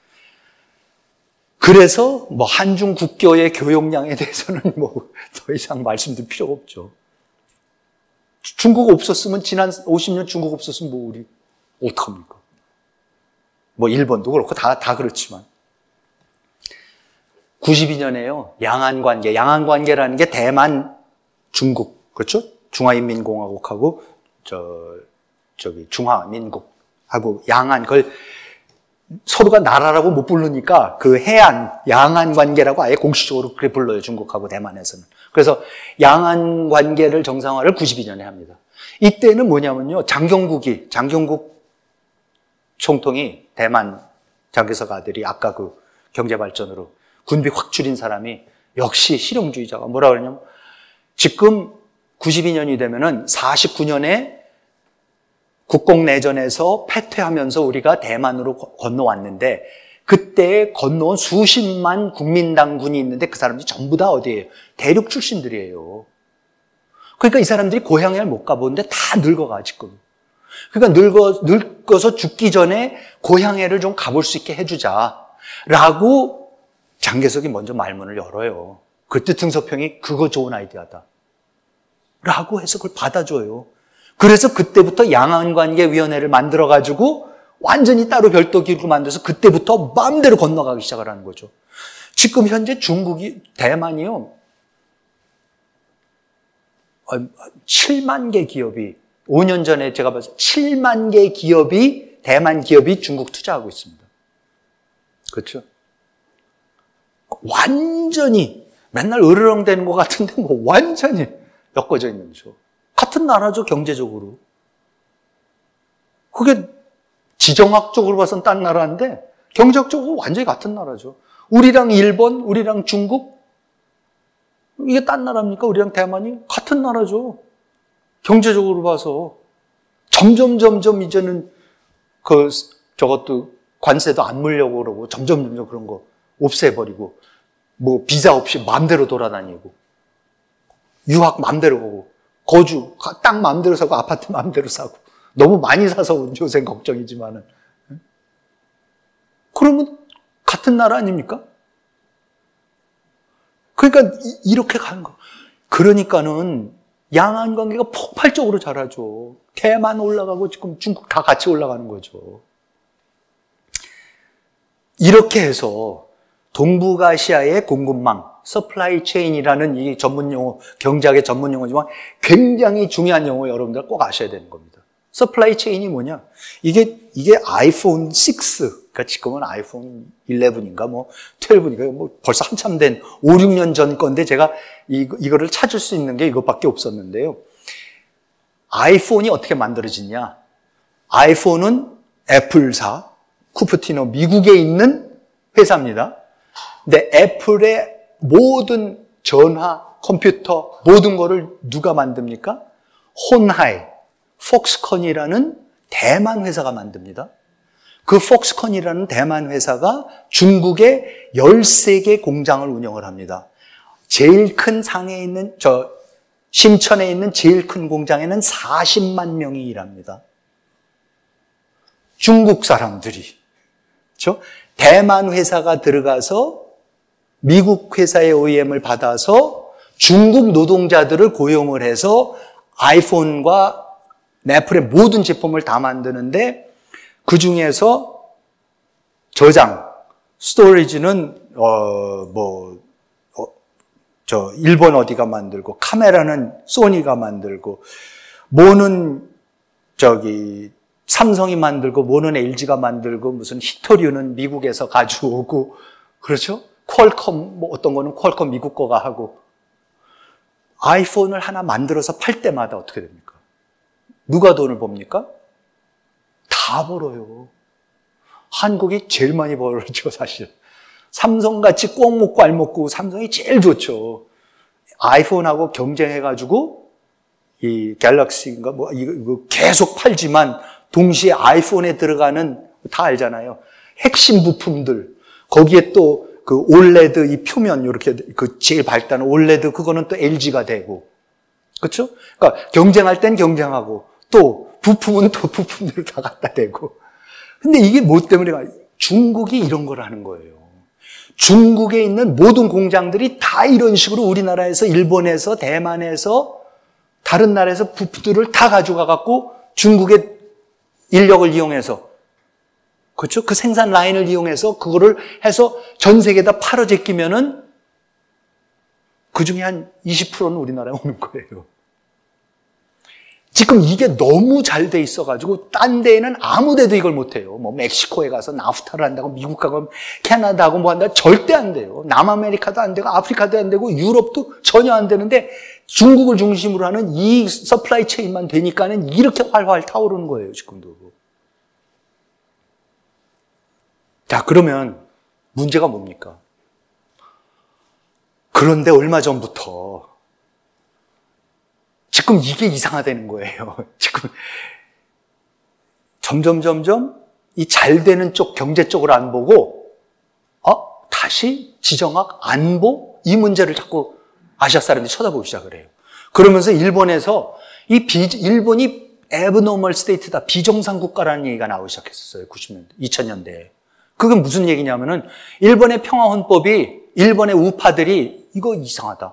그래서 한중 국교의 교역량에 대해서는 더 이상 말씀드릴 필요가 없죠. 중국 없었으면 지난 50년 중국 없었으면 우리 어떡합니까? 일본도 그렇고 다 그렇지만 92년에요. 양안관계. 양안관계라는 게 대만, 중국, 그렇죠? 중화인민공화국하고 중화민국하고 양안, 그걸 서로가 나라라고 못 부르니까 그 해안, 양안관계라고 아예 공식적으로 그렇게 불러요. 중국하고 대만에서는. 그래서 양안관계를 정상화를 92년에 합니다. 이때는 뭐냐면요. 장경국 총통이 대만 장개석 아들이 아까 그 경제발전으로 군비 확 줄인 사람이 역시 실용주의자가 뭐라 그러냐면 지금 92년이 되면은 49년에 국공내전에서 패퇴하면서 우리가 대만으로 건너왔는데 그때 건너온 수십만 국민당군이 있는데 그 사람들이 전부 다 어디예요? 대륙 출신들이에요. 그러니까 이 사람들이 고향을 못 가보는데 다 늙어가 지금. 그러니까 늙어서 죽기 전에 고향에를 좀 가볼 수 있게 해주자라고 장개석이 먼저 말문을 열어요. 그때 등소평이 그거 좋은 아이디어다 라고 해서 그걸 받아줘요. 그래서 그때부터 양안관계위원회를 만들어가지고 완전히 따로 별도 기구를 만들어서 그때부터 마음대로 건너가기 시작을 하는 거죠. 지금 현재 중국이, 대만이요, 7만 개 기업이, 5년 전에 제가 봤을 때 7만 개 기업이, 대만 기업이 중국 투자하고 있습니다. 그렇죠? 완전히 맨날 으르렁대는 것 같은데 뭐 완전히 엮어져 있는 거죠. 같은 나라죠, 경제적으로. 그게 지정학적으로 봐서는 딴 나라인데 경제학적으로 완전히 같은 나라죠. 우리랑 일본, 우리랑 중국, 이게 딴 나라입니까? 우리랑 대만이? 같은 나라죠. 경제적으로 봐서. 점점 이제는 저것도 관세도 안 물려고 그러고 점점 그런 거 없애버리고 뭐 비자 없이 마음대로 돌아다니고 유학 마음대로 가고 거주, 땅 마음대로 사고 아파트 마음대로 사고 너무 많이 사서 요새 걱정이지만은. 그러면 같은 나라 아닙니까? 그러니까 이렇게 가는 거. 그러니까는 양안 관계가 폭발적으로 자라죠. 대만 올라가고 지금 중국 다 같이 올라가는 거죠. 이렇게 해서 동북아시아의 공급망, 서플라이 체인이라는 이 전문 용어, 경제학의 전문 용어지만 굉장히 중요한 용어 여러분들 꼭 아셔야 되는 겁니다. 서플라이 체인이 뭐냐? 이게 아이폰 6, 그러니까 지금은 아이폰 11인가 뭐 12인가 뭐 벌써 한참 된 5, 6년 전 건데 제가 이거를 찾을 수 있는 게 이것밖에 없었는데요. 아이폰이 어떻게 만들어지냐? 아이폰은 애플사, 쿠퍼티노 미국에 있는 회사입니다. 근데 애플의 모든 전화, 컴퓨터, 모든 거를 누가 만듭니까? 혼하이, 폭스콘이라는 대만 회사가 만듭니다. 그 폭스콘이라는 대만 회사가 중국에 13개 공장을 운영을 합니다. 제일 큰 상해에 있는, 심천에 있는 제일 큰 공장에는 40만 명이 일합니다. 중국 사람들이. 그렇죠? 대만 회사가 들어가서 미국 회사의 OEM을 받아서 중국 노동자들을 고용을 해서 아이폰과 애플의 모든 제품을 다 만드는데 그 중에서 저장, 스토리지는 일본 어디가 만들고 카메라는 소니가 만들고 뭐는 삼성이 만들고 뭐는 LG가 만들고 무슨 히토류는 미국에서 가져오고 그렇죠? 퀄컴 뭐 어떤 거는 퀄컴 미국 거가 하고 아이폰을 하나 만들어서 팔 때마다 어떻게 됩니까? 누가 돈을 법니까? 다 벌어요. 한국이 제일 많이 벌었죠, 사실. 삼성같이 꼭 먹고 알 먹고 삼성이 제일 좋죠. 아이폰하고 경쟁해가지고 이 갤럭시인가 뭐 이거 계속 팔지만 동시에 아이폰에 들어가는 다 알잖아요. 핵심 부품들 거기에 또 그 올레드 이 표면 이렇게 그 제일 밝다는 올레드 그거는 또 LG가 되고 그렇죠? 그러니까 경쟁할 땐 경쟁하고 또 부품은 또 부품들을 다 갖다 대고. 근데 이게 뭐 때문에 중국이 이런 걸 하는 거예요. 중국에 있는 모든 공장들이 다 이런 식으로 우리나라에서 일본에서 대만에서 다른 나라에서 부품들을 다 가져가 갖고 중국의 인력을 이용해서 그렇죠? 그 생산 라인을 이용해서 그거를 해서 전 세계에다 팔아 제끼면은 그 중에 한 20%는 우리나라에 오는 거예요. 지금 이게 너무 잘 돼 있어가지고 딴 데에는 아무 데도 이걸 못해요. 뭐 멕시코에 가서 나프타를 한다고 미국 가고 캐나다하고 뭐 한다 절대 안 돼요. 남아메리카도 안 되고 아프리카도 안 되고 유럽도 전혀 안 되는데 중국을 중심으로 하는 이 서플라이 체인만 되니까는 이렇게 활활 타오르는 거예요. 지금도. 자, 그러면 문제가 뭡니까? 그런데 얼마 전부터 지금 이게 이상하다는 거예요. 지금 점점 이 잘 되는 쪽 경제 쪽을 안 보고 다시 지정학, 안보 이 문제를 자꾸 아시아 사람들이 쳐다보기 시작을 해요. 그러면서 일본에서 일본이 abnormal state다, 비정상 국가라는 얘기가 나오기 시작했었어요. 90년대, 2000년대에. 그게 무슨 얘기냐면은 일본의 평화헌법이 일본의 우파들이 이거 이상하다.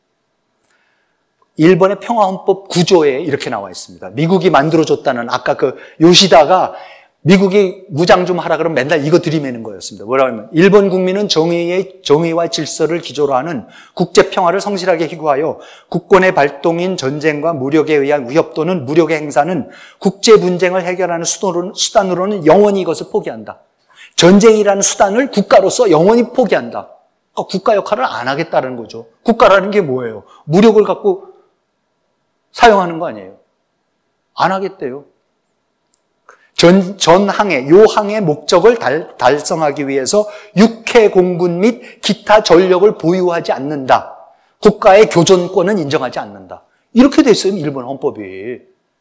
일본의 평화헌법 구조에 이렇게 나와 있습니다. 미국이 만들어줬다는 아까 그 요시다가 미국이 무장 좀 하라 그러면 맨날 이거 들이매는 거였습니다. 뭐라고 하면 일본 국민은 정의와 질서를 기조로 하는 국제평화를 성실하게 희구하여 국권의 발동인 전쟁과 무력에 의한 위협 또는 무력의 행사는 국제 분쟁을 해결하는 수단으로는 영원히 이것을 포기한다. 전쟁이라는 수단을 국가로서 영원히 포기한다. 그러니까 국가 역할을 안 하겠다는 거죠. 국가라는 게 뭐예요? 무력을 갖고 사용하는 거 아니에요. 안 하겠대요. 요 항의 목적을 달성하기 위해서 육해 공군 및 기타 전력을 보유하지 않는다. 국가의 교전권은 인정하지 않는다. 이렇게 돼 있어요, 일본 헌법이.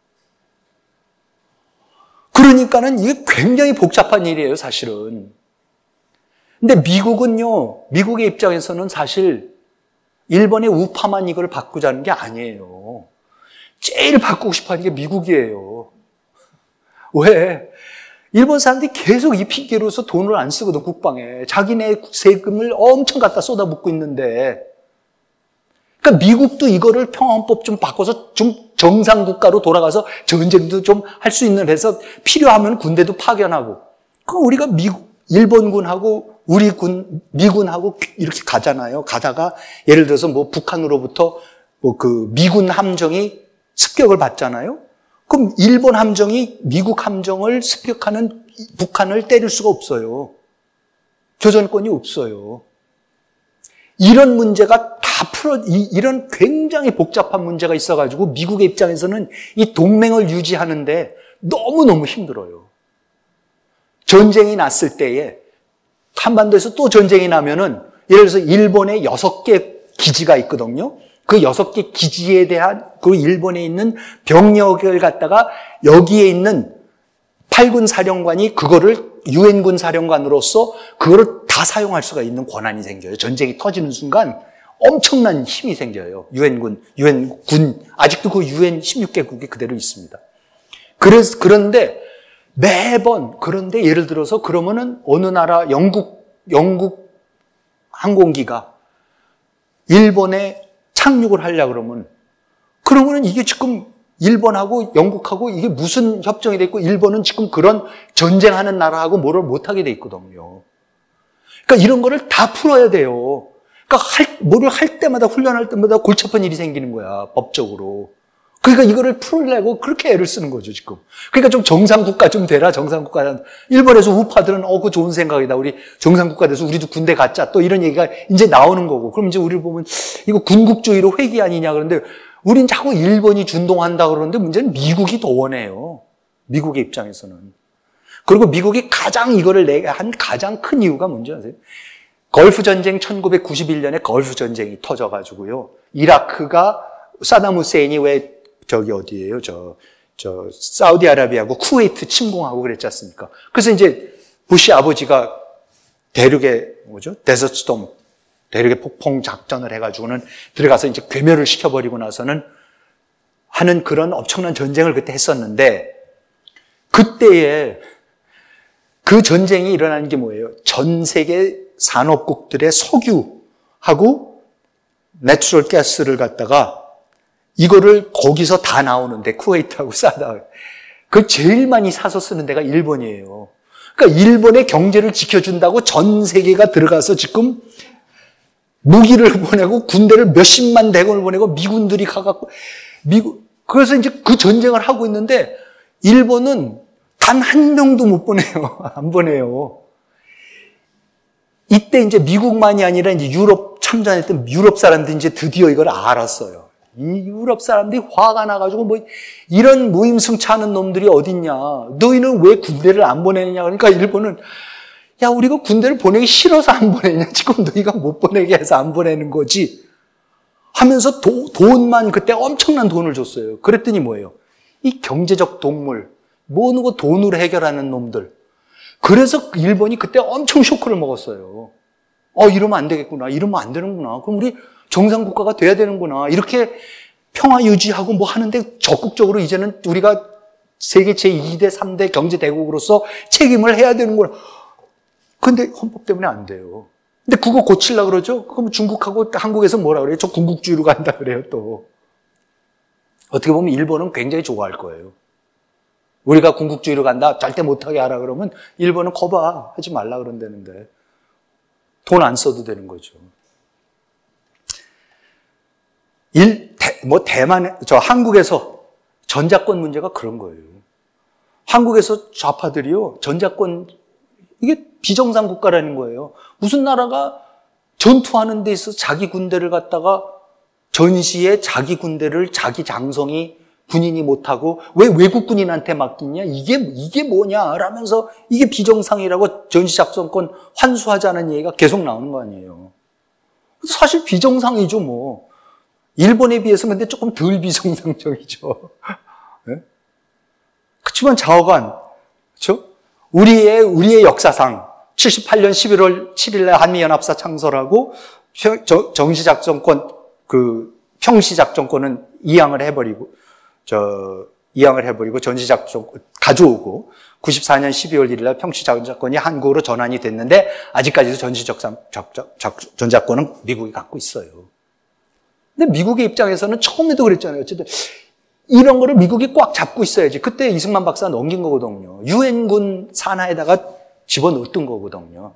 그러니까는 이게 굉장히 복잡한 일이에요, 사실은. 근데 미국의 입장에서는 사실 일본의 우파만 이걸 바꾸자는 게 아니에요. 제일 바꾸고 싶어 하는 게 미국이에요. 왜? 일본 사람들이 계속 이 핑계로서 돈을 안 쓰거든, 국방에. 자기네 세금을 엄청 갖다 쏟아붓고 있는데. 그러니까 미국도 이거를 평화헌법 좀 바꿔서 좀 정상국가로 돌아가서 전쟁도 좀 할 수 있는 해서 필요하면 군대도 파견하고. 그럼 우리가 일본군하고 미군하고 이렇게 가잖아요. 가다가 예를 들어서 뭐 북한으로부터 미군 함정이 습격을 받잖아요. 그럼 일본 함정이 미국 함정을 습격하는 북한을 때릴 수가 없어요. 교전권이 없어요. 이런 문제가 이런 굉장히 복잡한 문제가 있어가지고 미국의 입장에서는 이 동맹을 유지하는데 너무너무 힘들어요. 전쟁이 났을 때에 한반도에서 또 전쟁이 나면은 예를 들어서 일본에 6개 기지가 있거든요. 그 6개 기지에 대한 그 일본에 있는 병력을 갖다가 여기에 있는 8군 사령관이 그거를 유엔군 사령관으로서 그거를 다 사용할 수가 있는 권한이 생겨요. 전쟁이 터지는 순간 엄청난 힘이 생겨요. 유엔군, 아직도 그 유엔 16개국이 그대로 있습니다. 그런데 그런데 예를 들어서 그러면은 어느 나라 영국 항공기가 일본에 착륙을 하려고 그러면은 이게 지금 일본하고 영국하고 이게 무슨 협정이 돼 있고 일본은 지금 그런 전쟁하는 나라하고 뭐를 못하게 돼 있거든요. 그러니까 이런 거를 다 풀어야 돼요. 그러니까 뭐를 할 때마다 훈련할 때마다 골치 아픈 일이 생기는 거야, 법적으로. 그러니까 이거를 풀으려고 그렇게 애를 쓰는 거죠, 지금. 그러니까 좀 정상국가 좀 되라, 정상국가. 일본에서 우파들은 그거 좋은 생각이다. 우리 정상국가 돼서 우리도 군대 갖자. 또 이런 얘기가 이제 나오는 거고. 그럼 이제 우리를 보면 이거 군국주의로 회귀 아니냐 그러는데 우린 자꾸 일본이 준동한다 그러는데 문제는 미국이 더 원해요. 미국의 입장에서는. 그리고 미국이 이거를 한 가장 큰 이유가 뭔지 아세요? 걸프 전쟁 1991년에 걸프 전쟁이 터져가지고요. 이라크가 사담 후세인이 왜 어디예요? 사우디아라비아하고 쿠웨이트 침공하고 그랬지 않습니까? 그래서 이제 부시 아버지가 데저트 스톰, 대륙의 폭풍 작전을 해가지고는 들어가서 이제 괴멸을 시켜버리고 나서는 하는 그런 엄청난 전쟁을 그때 했었는데, 그때에 그 전쟁이 일어나는 게 뭐예요? 전 세계 산업국들의 석유하고 내추럴 가스를 갖다가 이거를 거기서 다 나오는데 쿠웨이트하고 그 제일 많이 사서 쓰는 데가 일본이에요. 그러니까 일본의 경제를 지켜준다고 전 세계가 들어가서 지금 무기를 보내고 군대를 몇십만 대군을 보내고 미군들이 가갖고 그래서 이제 그 전쟁을 하고 있는데 일본은 단 한 명도 못 보내요. 안 보내요. 이때 이제 미국만이 아니라 이제 유럽 참전했던 유럽 사람들이 이제 드디어 이걸 알았어요. 이 유럽 사람들이 화가 나가지고 이런 무임승차하는 놈들이 어딨냐. 너희는 왜 군대를 안 보내느냐. 그러니까 일본은 야, 우리가 군대를 보내기 싫어서 안 보내냐. 지금 너희가 못 보내게 해서 안 보내는 거지. 하면서 돈만 그때 엄청난 돈을 줬어요. 그랬더니 뭐예요? 이 경제적 동물, 모든 거 돈으로 해결하는 놈들. 그래서 일본이 그때 엄청 쇼크를 먹었어요. 이러면 안 되겠구나. 이러면 안 되는구나. 그럼 우리 정상국가가 돼야 되는구나. 이렇게 평화 유지하고 뭐 하는데 적극적으로 이제는 우리가 세계 제2대, 3대 경제대국으로서 책임을 해야 되는구나. 근데 헌법 때문에 안 돼요. 근데 그거 고치려고 그러죠? 그럼 중국하고 한국에서 뭐라 그래요? 저 군국주의로 간다 그래요, 또. 어떻게 보면 일본은 굉장히 좋아할 거예요. 우리가 군국주의로 간다, 절대 못하게 하라 그러면 일본은 거봐, 하지 말라 그런다는데. 돈 안 써도 되는 거죠. 한국에서 전자권 문제가 그런 거예요. 한국에서 좌파들이요, 전자권, 이게 비정상 국가라는 거예요. 무슨 나라가 전투하는 데 있어서 자기 군대를 갖다가 전시에 자기 군대를 자기 장성이 군인이 못하고 왜 외국 군인한테 맡기냐? 이게 뭐냐? 라면서 이게 비정상이라고 전시작전권 환수하자는 얘기가 계속 나오는 거 아니에요. 사실 비정상이죠, 뭐. 일본에 비해서 근데 조금 덜 비정상적이죠. 네? 그렇지만 좌우간, 그렇죠? 우리의 역사상 78년 11월 7일에 한미연합사 창설하고 정시작전권, 평시작전권은 이양을 해버리고 전시작전권 가져오고 94년 12월 1일 날 평시작전권이 한국으로 전환이 됐는데 아직까지도 전자권은 미국이 갖고 있어요. 근데 미국의 입장에서는 처음에도 그랬잖아요. 어쨌든 이런 거를 미국이 꽉 잡고 있어야지. 그때 이승만 박사가 넘긴 거거든요. 유엔군 산하에다가 집어넣었던 거거든요.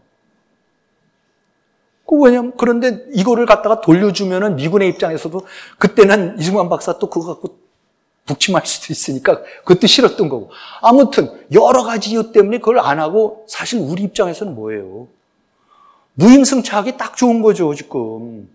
그런데 이거를 갖다가 돌려주면은 미군의 입장에서도 그때는 이승만 박사 또 그거 갖고 북침할 수도 있으니까 그것도 싫었던 거고. 아무튼 여러 가지 이유 때문에 그걸 안 하고 사실 우리 입장에서는 뭐예요? 무임승차하기 딱 좋은 거죠, 지금.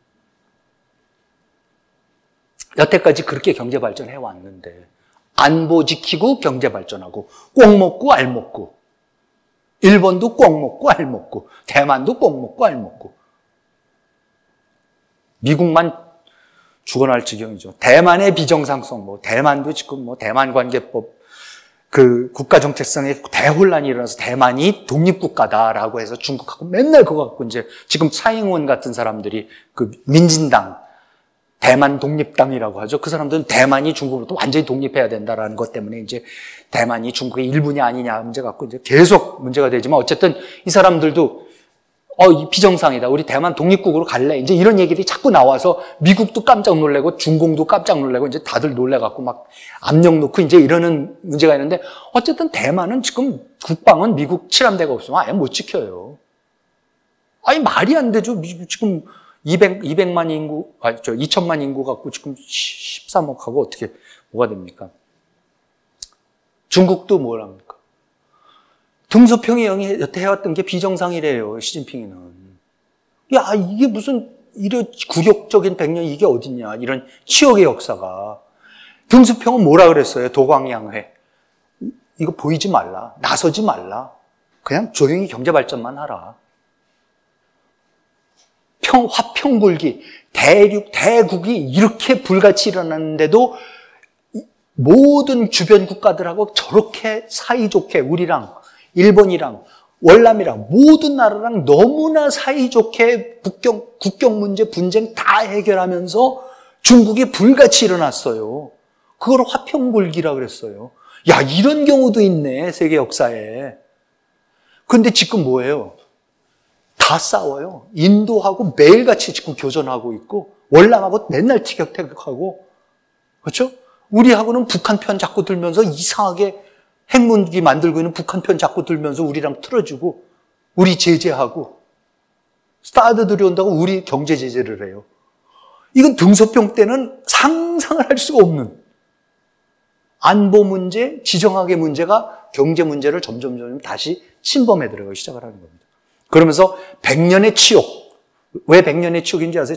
여태까지 그렇게 경제 발전해 왔는데 안보 지키고 경제 발전하고 꼭 먹고 알 먹고 일본도 꼭 먹고 알 먹고 대만도 꼭 먹고 알 먹고 미국만 죽어날 지경이죠. 대만의 비정상성 대만도 지금 대만 관계법 국가 정체성에 대혼란이 일어나서 대만이 독립국가다라고 해서 중국하고 맨날 그거 갖고 이제 지금 차잉원 같은 사람들이 민진당 대만 독립당이라고 하죠. 그 사람들은 대만이 중국으로부터 완전히 독립해야 된다라는 것 때문에 이제 대만이 중국의 일부냐 아니냐 문제 갖고 이제 계속 문제가 되지만 어쨌든 이 사람들도 비정상이다. 우리 대만 독립국으로 갈래. 이제 이런 얘기들이 자꾸 나와서 미국도 깜짝 놀래고 중공도 깜짝 놀래고 이제 다들 놀래갖고 막 압력 놓고 이제 이러는 문제가 있는데 어쨌든 대만은 지금 국방은 미국 칠함대가 없으면 아예 못 지켜요. 아니 말이 안 되죠. 미국 지금 200만 인구, 2천만 인구 갖고 지금 13억하고 어떻게, 뭐가 됩니까? 중국도 뭘 합니까? 등소평양이 여태 해왔던 게 비정상이래요, 시진핑이는. 야, 이게 무슨, 이런 굴욕적인 100년 이게 어딨냐, 이런 치욕의 역사가. 등소평은 뭐라 그랬어요, 도광양회. 이거 보이지 말라, 나서지 말라. 그냥 조용히 경제발전만 하라. 화평불기, 대국이 이렇게 불같이 일어났는데도 모든 주변 국가들하고 저렇게 사이좋게 우리랑 일본이랑 월남이랑 모든 나라랑 너무나 사이좋게 국경 문제, 분쟁 다 해결하면서 중국이 불같이 일어났어요. 그걸 화평불기라 그랬어요. 야, 이런 경우도 있네, 세계 역사에. 근데 지금 뭐예요? 다 싸워요. 인도하고 매일같이 지금 교전하고 있고 월남하고 맨날 티격태격하고 그렇죠? 우리하고는 북한 편 자꾸 들면서 이상하게 핵무기 만들고 있는 북한 편 자꾸 들면서 우리랑 틀어주고 우리 제재하고 스타드들이 온다고 우리 경제 제재를 해요. 이건 등소평 때는 상상을 할 수가 없는 안보 문제, 지정학의 문제가 경제 문제를 점점 다시 침범해 들어가기 시작을 하는 겁니다. 그러면서 100년의 치욕. 왜 100년의 치욕인지 아세요?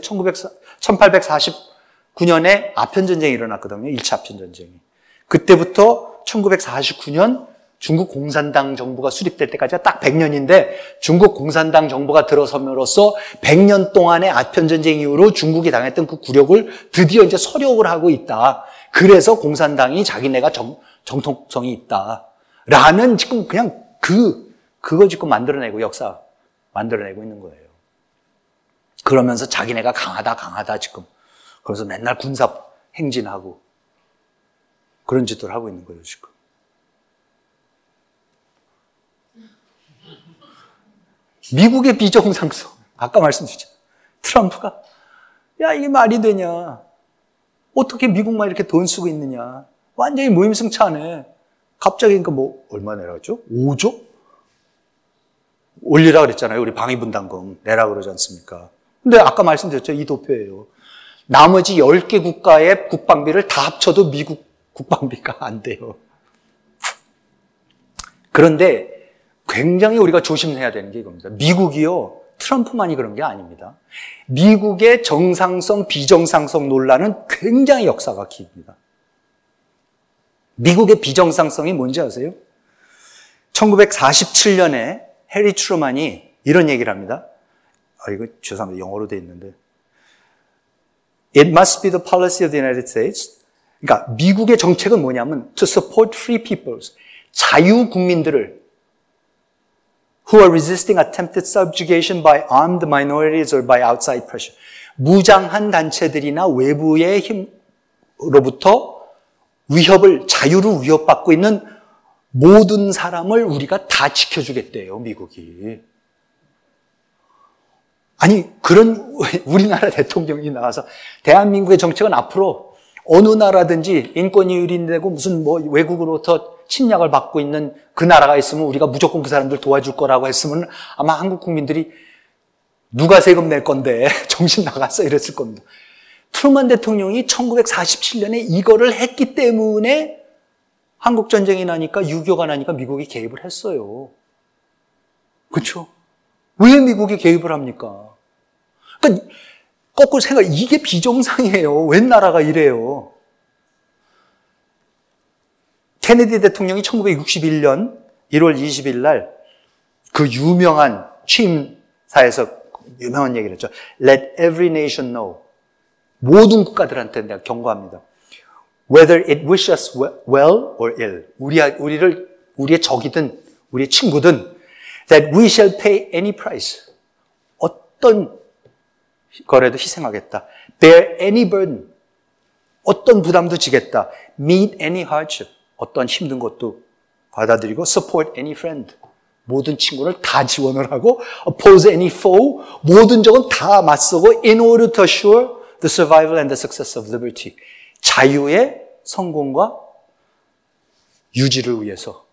1849년에 아편전쟁이 일어났거든요. 1차 아편전쟁이. 그때부터 1949년 중국 공산당 정부가 수립될 때까지가 딱 100년인데 중국 공산당 정부가 들어섬으로써 100년 동안의 아편전쟁 이후로 중국이 당했던 그 굴욕을 드디어 이제 서력을 하고 있다. 그래서 공산당이 자기네가 정통성이 있다. 라는 지금 그냥 그거 지금 만들어내고 역사 만들어내고 있는 거예요. 그러면서 자기네가 강하다 지금. 그래서 맨날 군사 행진하고 그런 짓들 하고 있는 거예요, 지금. 미국의 비정상성. 아까 말씀드렸죠. 트럼프가 야, 이게 말이 되냐. 어떻게 미국만 이렇게 돈 쓰고 있느냐. 완전히 무임승차네. 갑자기 그러니까 뭐 얼마 내라죠? 5조? 올리라 그랬잖아요. 우리 방위분담금 내라 그러지 않습니까? 근데 아까 말씀드렸죠. 이 도표예요. 나머지 10개 국가의 국방비를 다 합쳐도 미국 국방비가 안 돼요. 그런데 굉장히 우리가 조심해야 되는 게 이겁니다. 미국이요. 트럼프만이 그런 게 아닙니다. 미국의 정상성, 비정상성 논란은 굉장히 역사가 깁니다. 미국의 비정상성이 뭔지 아세요? 1947년에 해리 트루만이 이런 얘기를 합니다. 이거 죄송합니다. 영어로 돼 있는데. It must be the policy of the United States. 그러니까 미국의 정책은 뭐냐면 to support free peoples. 자유 국민들을 who are resisting attempted subjugation by armed minorities or by outside pressure. 무장한 단체들이나 외부의 힘으로부터 자유를 위협받고 있는 모든 사람을 우리가 다 지켜주겠대요, 미국이. 아니, 그런 우리나라 대통령이 나와서 대한민국의 정책은 앞으로 어느 나라든지 인권이 유린되고 무슨 뭐 외국으로부터 침략을 받고 있는 그 나라가 있으면 우리가 무조건 그 사람들 도와줄 거라고 했으면 아마 한국 국민들이 누가 세금 낼 건데 정신 나갔어 이랬을 겁니다. 트루만 대통령이 1947년에 이거를 했기 때문에 한국전쟁이 나니까 6.25가 나니까 미국이 개입을 했어요. 그렇죠? 왜 미국이 개입을 합니까? 그러니까 거꾸로 생각해. 이게 비정상이에요. 웬 나라가 이래요. 케네디 대통령이 1961년 1월 20일 날 그 유명한 취임사에서 유명한 얘기를 했죠. Let every nation know. 모든 국가들한테 내가 경고합니다. Whether it wish us well or ill. 우리의 적이든 우리의 친구든 that we shall pay any price. 어떤 거라도 희생하겠다. Bear any burden. 어떤 부담도 지겠다. Meet any hardship. 어떤 힘든 것도 받아들이고 support any friend. 모든 친구를 다 지원을 하고 oppose any foe. 모든 적은 다 맞서고 in order to assure the survival and the success of liberty. 자유의 성공과 유지를 위해서.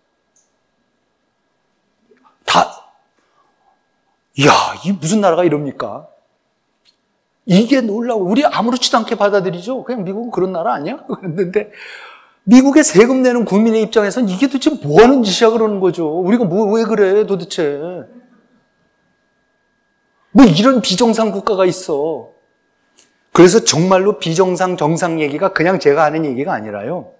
이 무슨 나라가 이럽니까? 이게 놀라워. 우리 아무렇지도 않게 받아들이죠. 그냥 미국은 그런 나라 아니야? 그랬는데 미국의 세금 내는 국민의 입장에서는 이게 도대체 뭐 하는 짓이야 그러는 거죠. 우리가 왜 그래 도대체. 뭐 이런 비정상 국가가 있어. 그래서 정말로 비정상, 정상 얘기가 그냥 제가 하는 얘기가 아니라요.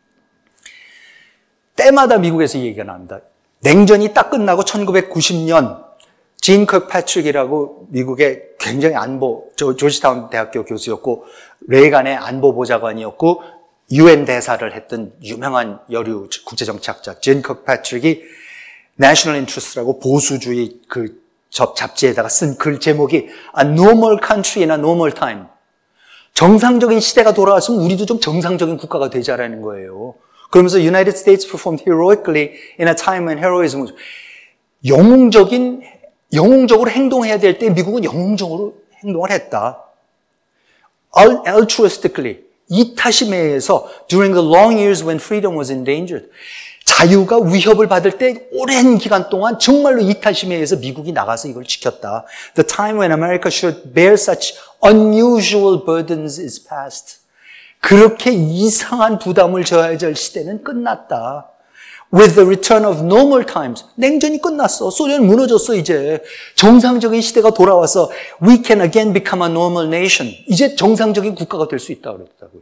때마다 미국에서 이 얘기가 나옵니다. 냉전이 딱 끝나고 1990년 진 커파트릭이라고 미국의 굉장히 조지타운 대학교 교수였고 레이간의 안보보좌관이었고 UN 대사를 했던 유명한 여류 국제정치학자 진 커파트릭이 National Interest라고 보수주의 그 잡지에다가 쓴 글 제목이 A Normal Country in a Normal Time. 정상적인 시대가 돌아왔으면 우리도 좀 정상적인 국가가 되자라는 거예요. 그러면서 United States performed heroically in a time when heroism was 영웅적으로 행동해야 될 때 미국은 영웅적으로 행동을 했다. Altruistically, 이타심에 의해서 during the long years when freedom was endangered. 자유가 위협을 받을 때 오랜 기간 동안 정말로 이타심에 의해서 미국이 나가서 이걸 지켰다. The time when America should bear such unusual burdens is past. 그렇게 이상한 부담을 져야 할 시대는 끝났다. With the return of normal times. 냉전이 끝났어. 소련이 무너졌어 이제. 정상적인 시대가 돌아와서 we can again become a normal nation. 이제 정상적인 국가가 될 수 있다 그랬다고요.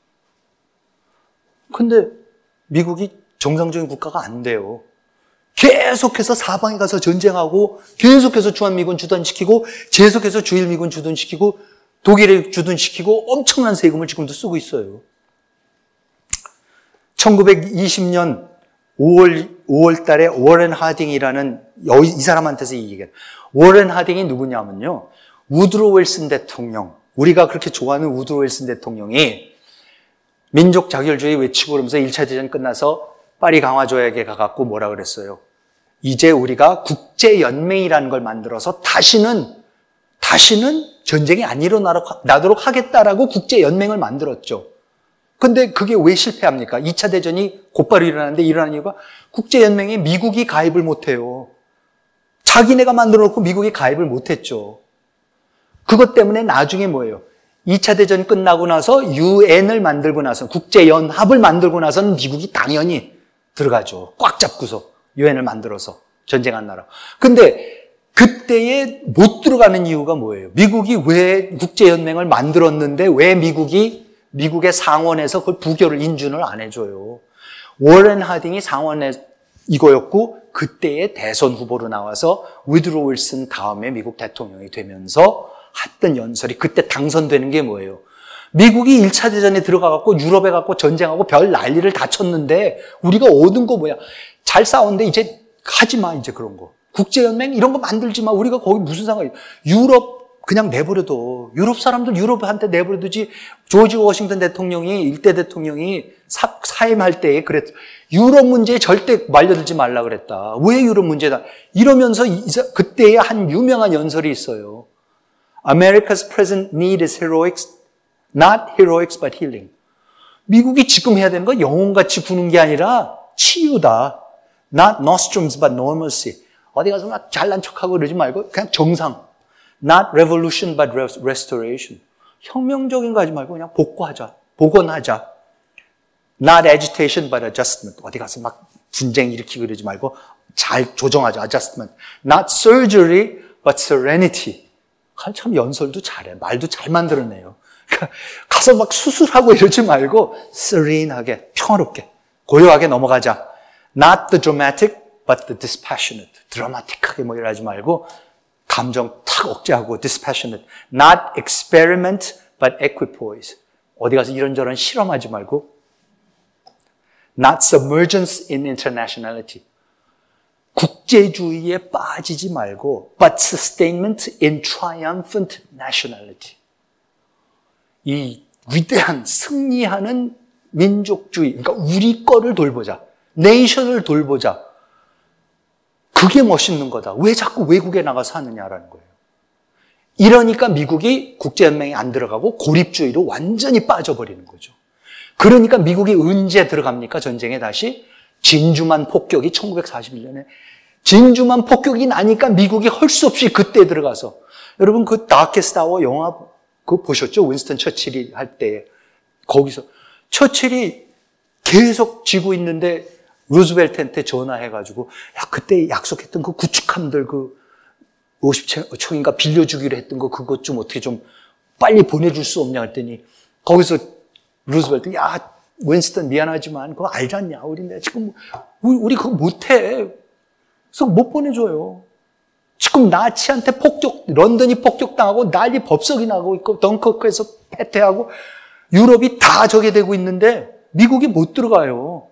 근데 미국이 정상적인 국가가 안 돼요. 계속해서 사방에 가서 전쟁하고 계속해서 주한미군 주둔시키고 계속해서 주일미군 주둔시키고 독일에 주둔시키고 엄청난 세금을 지금도 쓰고 있어요. 1920년 5월 달에 워렌 하딩이라는 이 사람한테서 이 얘기를. 워렌 하딩이 누구냐면요. 우드로 윌슨 대통령, 우리가 그렇게 좋아하는 우드로 윌슨 대통령이 민족 자결주의 외치고 그러면서 1차 대전 끝나서 파리 강화조약에 가갖고 뭐라 그랬어요? 이제 우리가 국제연맹이라는 걸 만들어서 다시는 전쟁이 안 일어나도록 하겠다라고 국제연맹을 만들었죠. 근데 그게 왜 실패합니까? 2차 대전이 곧바로 일어나는데 일어난 이유가 국제연맹에 미국이 가입을 못해요. 자기네가 만들어 놓고 미국이 가입을 못했죠. 그것 때문에 나중에 뭐예요? 2차 대전 끝나고 나서 UN을 만들고 나서 국제연합을 만들고 나서는 미국이 당연히 들어가죠. 꽉 잡고서 UN을 만들어서 전쟁 안 나라. 근데 그때에 못 들어가는 이유가 뭐예요? 미국이 왜 국제연맹을 만들었는데 왜 미국의 상원에서 그걸 부결을 인준을 안 해줘요? 워렌 하딩이 상원에 이거였고 그때의 대선 후보로 나와서 우드로 윌슨 다음에 미국 대통령이 되면서 했던 연설이 그때 당선되는 게 뭐예요? 미국이 1차 대전에 들어가갖고 유럽에 갖고 전쟁하고 별 난리를 다 쳤는데 우리가 얻은 거 뭐야? 잘 싸웠는데 이제 하지 마, 이제 그런 거. 국제연맹 이런 거 만들지 마. 우리가 거기 무슨 상관이야. 유럽 그냥 내버려둬. 유럽 사람들 유럽한테 내버려두지. 조지 워싱턴 대통령이 일대 대통령이 사임할 때에 그랬. 유럽 문제에 절대 말려들지 말라 그랬다. 왜 유럽 문제다? 이러면서 그때의 한 유명한 연설이 있어요. America's present need is heroics, not heroics but healing. 미국이 지금 해야 되는 건 영웅같이 구는 게 아니라 치유다. Not nostrums but normalcy. 어디 가서 막 잘난 척하고 그러지 말고 그냥 정상. Not revolution but restoration. 혁명적인 거 하지 말고 그냥 복원하자. Not agitation but adjustment. 어디 가서 막 분쟁 일으키고 그러지 말고 잘 조정하자. Adjustment. Not surgery but serenity. 참 연설도 잘해. 말도 잘 만들어내요. 가서 막 수술하고 이러지 말고 serene하게, 평화롭게, 고요하게 넘어가자. Not the dramatic but the dispassionate. 드라마틱하게 뭐 이러지 말고 감정 탁 억제하고 dispassionate. Not experiment but equipoise. 어디 가서 이런저런 실험하지 말고 Not submergence in internationality. 국제주의에 빠지지 말고 but sustainment in triumphant nationality. 이 위대한 승리하는 민족주의, 그러니까 우리 거를 돌보자. 네이션을 돌보자. 그게 멋있는 거다. 왜 자꾸 외국에 나가서 하느냐라는 거예요. 이러니까 미국이 국제연맹에 안 들어가고 고립주의로 완전히 빠져버리는 거죠. 그러니까 미국이 언제 들어갑니까? 전쟁에 다시? 진주만 폭격이 1941년에 진주만 폭격이 나니까 미국이 할 수 없이 그때 들어가서 여러분 그 다케스트 아워 영화 그거 보셨죠? 윈스턴 처칠이 할 때 거기서 처칠이 계속 지고 있는데 루즈벨트한테 전화해가지고 야 그때 약속했던 그 구축함들 그 50척인가 빌려주기로 했던 거 그것 좀 어떻게 좀 빨리 보내줄 수 없냐 했더니 거기서 루즈벨트 야 윈스턴 미안하지만 그거 알지 않냐? 우리 그거 못해. 그래서 못 보내줘요. 지금 나치한테 런던이 폭격당하고 난리 법석이 나고 있고 덩커크에서 패퇴하고 유럽이 다 저게 되고 있는데 미국이 못 들어가요.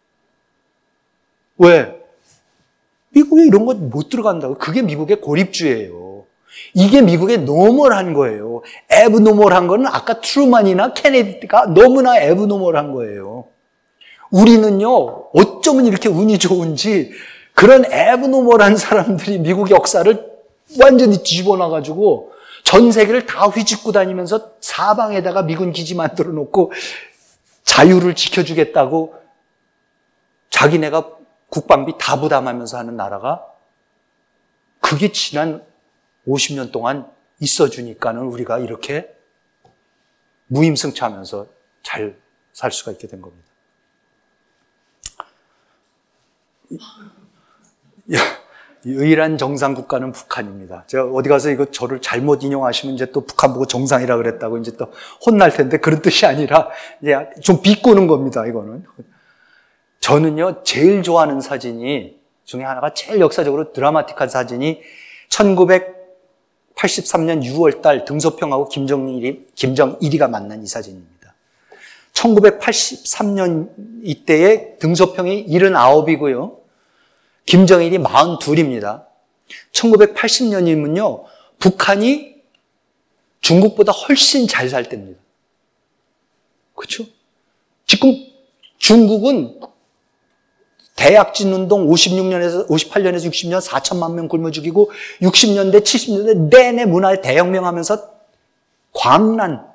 왜? 미국이 이런 거 못 들어간다고. 그게 미국의 고립주의예요. 이게 미국의 노멀한 거예요. 애브노멀한 거는 아까 트루만이나 케네디가 너무나 애브노멀한 거예요. 우리는요, 어쩌면 이렇게 운이 좋은지 그런 애브노멀한 사람들이 미국 역사를 완전히 뒤집어 놔가지고 전 세계를 다 휘짓고 다니면서 사방에다가 미군 기지 만들어 놓고 자유를 지켜주겠다고 자기네가 국방비 다 부담하면서 하는 나라가 그게 지난 50년 동안 있어주니까는 우리가 이렇게 무임승차하면서 잘 살 수가 있게 된 겁니다. 유일한 정상 국가는 북한입니다. 제가 어디 가서 이거 저를 잘못 인용하시면 이제 또 북한 보고 정상이라 그랬다고 이제 또 혼날 텐데 그런 뜻이 아니라 이제 좀 비꼬는 겁니다, 이거는. 저는요, 제일 좋아하는 사진이 중에 하나가 제일 역사적으로 드라마틱한 사진이 1983년 6월 달 등소평하고 김정일이가 만난 이 사진입니다. 1983년 이때에 등소평이 79이고요. 김정일이 42입니다. 1980년이면요, 북한이 중국보다 훨씬 잘 살 때입니다. 그렇죠? 지금 중국은 대약진 운동 56년에서 58년에서 60년 4천만 명 굶어 죽이고 60년대 70년대 내내 문화의 대혁명하면서 광란,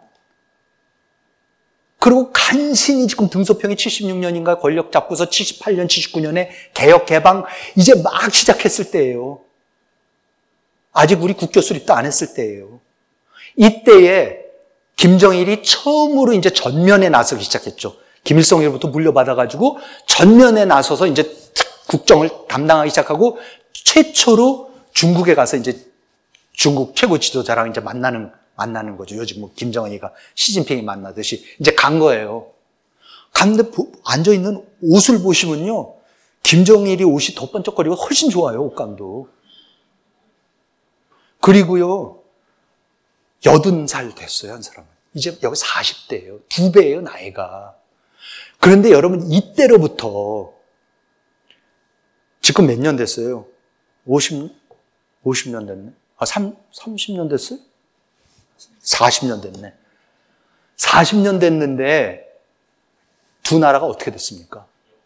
그리고 간신히 지금 등소평이 76년인가 권력 잡고서 78년 79년에 개혁 개방 이제 막 시작했을 때예요. 아직 우리 국교 수립도 안 했을 때예요. 이때에 김정일이 처음으로 이제 전면에 나서기 시작했죠. 김일성으로부터 물려받아가지고 전면에 나서서 이제 국정을 담당하기 시작하고 최초로 중국에 가서 이제 중국 최고 지도자랑 이제 만나는 거죠. 요즘 뭐 김정은이가 시진핑이 만나듯이 이제 간 거예요. 갔는데 앉아있는 옷을 보시면요. 김정일이 옷이 더 번쩍거리고 훨씬 좋아요. 옷감도. 그리고요. 80살 됐어요. 한 사람은. 이제 여기 40대예요. 2배예요. 나이가. 그런데 여러분 이때로부터 지금 몇 년 됐어요? 50년 됐네. 30년 됐어요? 40년 됐네. 40년 됐는데 두 나라가 어떻게 됐습니까?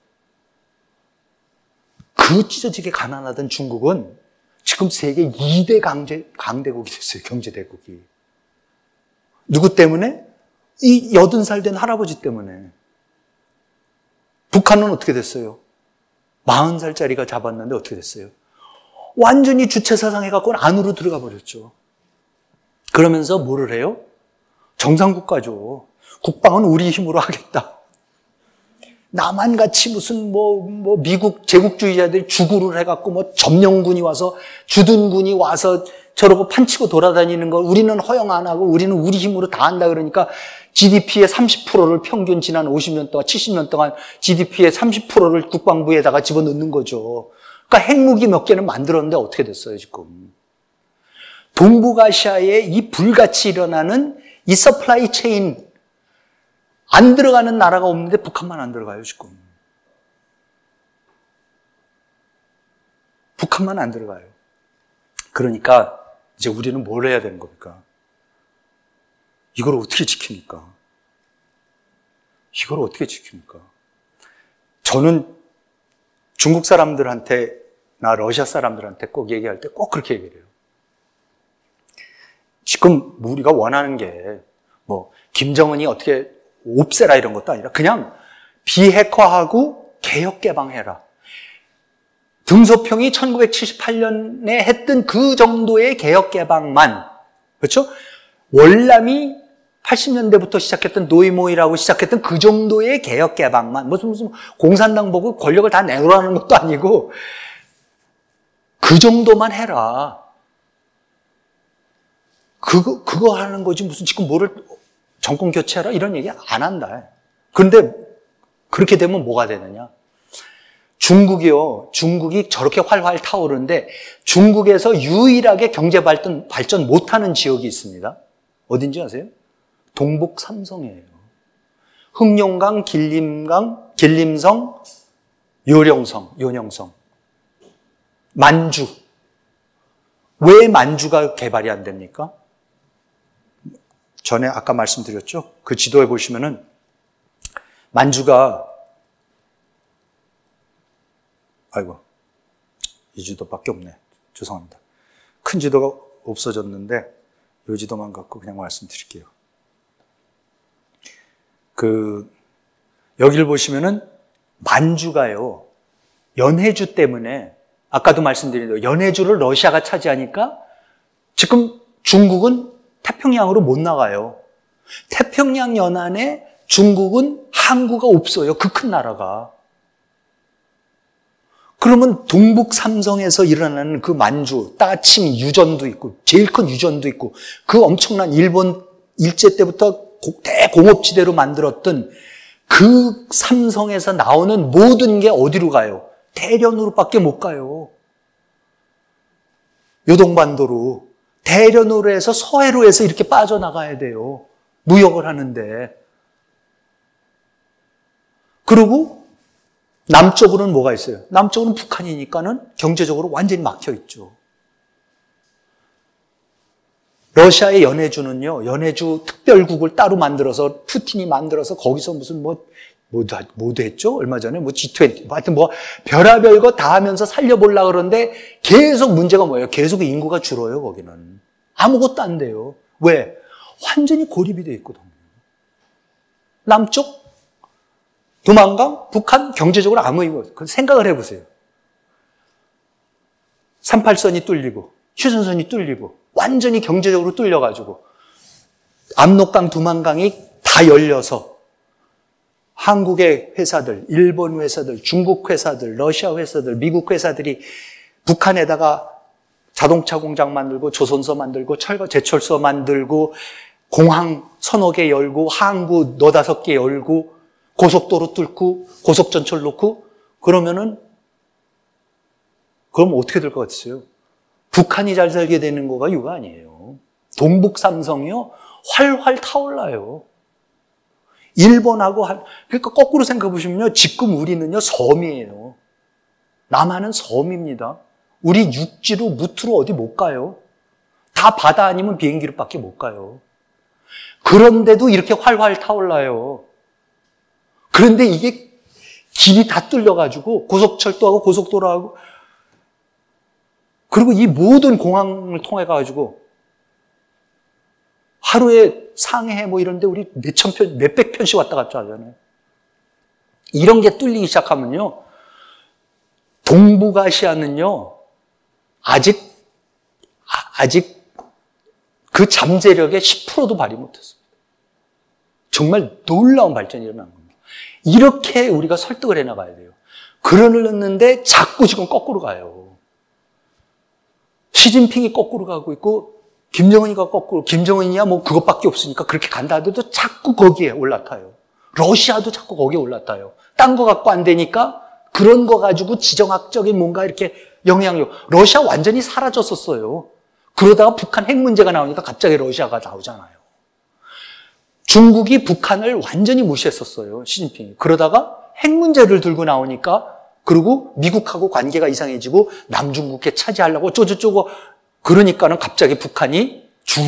그 찢어지게 가난하던 중국은 지금 세계 2대 강대국이 됐어요. 경제대국이. 누구 때문에? 이 80살 된 할아버지 때문에. 북한은 어떻게 됐어요? 40살짜리가 잡았는데 어떻게 됐어요? 완전히 주체사상해갖고는 안으로 들어가 버렸죠. 그러면서 뭐를 해요? 정상국가죠. 국방은 우리 힘으로 하겠다. 남한같이 무슨 미국 제국주의자들이 주구를 해갖고 점령군이 와서 주둔군이 와서 저러고 판치고 돌아다니는 거 우리는 허용 안 하고 우리는 우리 힘으로 다 한다 그러니까 GDP의 30%를 평균 지난 50년 동안 70년 동안 GDP의 30%를 국방부에다가 집어넣는 거죠. 그러니까 핵무기 몇 개는 만들었는데 어떻게 됐어요 지금. 동북아시아에 이 불같이 일어나는 이 서플라이 체인 안 들어가는 나라가 없는데 북한만 안 들어가요 지금. 북한만 안 들어가요. 그러니까 이제 우리는 뭘 해야 되는 겁니까? 이걸 어떻게 지킵니까? 이걸 어떻게 지킵니까? 저는 중국 사람들한테나 러시아 사람들한테 꼭 얘기할 때 꼭 그렇게 얘기를 해요. 지금 우리가 원하는 게 김정은이 어떻게 없애라 이런 것도 아니라 그냥 비핵화하고 개혁 개방해라. 등소평이 1978년에 했던 그 정도의 개혁 개방만, 그렇죠? 월남이 80년대부터 시작했던 노이모이라고 시작했던 그 정도의 개혁 개방만, 무슨 공산당 보고 권력을 다 내놓으라는 것도 아니고 그 정도만 해라. 그거 하는 거지 무슨 지금 정권 교체하라 이런 얘기 안 한다. 그런데 그렇게 되면 뭐가 되느냐? 중국이 저렇게 활활 타오르는데 중국에서 유일하게 경제 발전 못하는 지역이 있습니다. 어딘지 아세요? 동북 삼성이에요. 흑룡강, 길림성, 요령성. 만주. 왜 만주가 개발이 안 됩니까? 전에 아까 말씀드렸죠? 그 지도에 보시면은 만주가 이 지도밖에 없네. 죄송합니다. 큰 지도가 없어졌는데 이 지도만 갖고 그냥 말씀드릴게요. 여기를 보시면은 만주가요. 연해주 때문에 아까도 말씀드린 대로 연해주를 러시아가 차지하니까 지금 중국은 태평양으로 못 나가요. 태평양 연안에 중국은 항구가 없어요. 그 큰 나라가. 그러면 동북 삼성에서 일어나는 그 만주, 따칭 유전도 있고 제일 큰 유전도 있고 그 엄청난 일본 일제 때부터 대공업지대로 만들었던 그 삼성에서 나오는 모든 게 어디로 가요? 대련으로밖에 못 가요. 요동반도로. 대련으로 해서 서해로 해서 이렇게 빠져나가야 돼요. 무역을 하는데. 그리고 남쪽으로는 뭐가 있어요? 남쪽으로는 북한이니까는 경제적으로 완전히 막혀 있죠. 러시아의 연해주는요, 연해주 특별국을 따로 만들어서, 푸틴이 만들어서 거기서 무슨 뭐도 했죠? 얼마 전에 G20. 하여튼 별의별 거 다 하면서 살려보려고 그러는데 계속 문제가 뭐예요? 계속 인구가 줄어요, 거기는. 아무것도 안 돼요. 왜? 완전히 고립이 돼 있거든요. 남쪽, 두만강, 북한 경제적으로 아무 이유 없어요. 생각을 해보세요. 38선이 뚫리고, 휴전선이 뚫리고, 완전히 경제적으로 뚫려가지고, 압록강, 두만강이 다 열려서, 한국의 회사들, 일본 회사들, 중국 회사들, 러시아 회사들, 미국 회사들이 북한에다가 자동차 공장 만들고, 조선소 만들고, 제철소 만들고, 공항 서너 개 열고, 항구 너다섯 개 열고, 고속도로 뚫고, 고속전철 놓고, 그럼 어떻게 될 것 같으세요? 북한이 잘 살게 되는 거가 이유가 아니에요. 동북 삼성이요, 활활 타올라요. 일본하고, 그러니까 거꾸로 생각해 보시면요, 지금 우리는요, 섬이에요. 남한은 섬입니다. 우리 육지로, 무트로 어디 못 가요. 다 바다 아니면 비행기로밖에 못 가요. 그런데도 이렇게 활활 타올라요. 그런데 이게 길이 다 뚫려가지고, 고속철도하고 고속도로하고, 그리고 이 모든 공항을 통해가지고, 하루에 상해 이런 데 우리 몇백 편씩 왔다 갔다 하잖아요. 이런 게 뚫리기 시작하면요, 동북아시아는요, 아직 그 잠재력의 10%도 발휘 못했습니다. 정말 놀라운 발전이 일어난 겁니다. 이렇게 우리가 설득을 해나가야 돼요. 그러는데 자꾸 지금 거꾸로 가요. 시진핑이 거꾸로 가고 있고, 김정은이가 거꾸로, 김정은이야 그것밖에 없으니까 그렇게 간다 하더라도 자꾸 거기에 올라타요. 러시아도 자꾸 거기에 올라타요. 딴 거 갖고 안 되니까 그런 거 가지고 지정학적인 뭔가 이렇게 영향력. 러시아 완전히 사라졌었어요. 그러다가 북한 핵 문제가 나오니까 갑자기 러시아가 나오잖아요. 중국이 북한을 완전히 무시했었어요, 시진핑이. 그러다가 핵 문제를 들고 나오니까, 그리고 미국하고 관계가 이상해지고 남중국해 차지하려고 쪼쪼쪼고 그러니까는 갑자기 북한이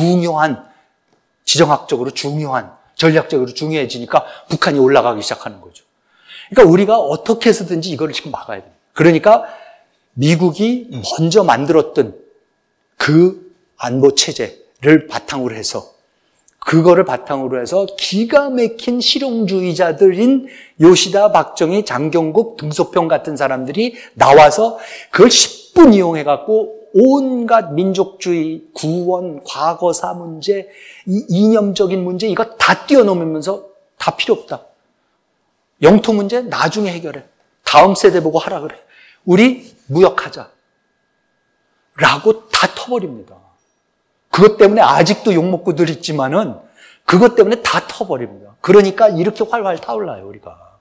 지정학적으로 중요한, 전략적으로 중요해지니까 북한이 올라가기 시작하는 거죠. 그러니까 우리가 어떻게 해서든지 이걸 지금 막아야 돼요. 그러니까 미국이 먼저 만들었던 그 안보 체제를 바탕으로 해서, 그거를 바탕으로 해서 기가 막힌 실용주의자들인 요시다, 박정희, 장경국, 등소평 같은 사람들이 나와서 그걸 10분 이용해갖고 온갖 민족주의, 구원, 과거사 문제, 이념적인 문제 이거 다 뛰어넘으면서 다 필요 없다. 영토 문제 나중에 해결해. 다음 세대 보고 하라 그래. 우리 무역하자. 라고 다 터버립니다. 그것 때문에 아직도 욕먹고들 있지만은 그것 때문에 다 터버립니다. 그러니까 이렇게 활활 타올라요, 우리가.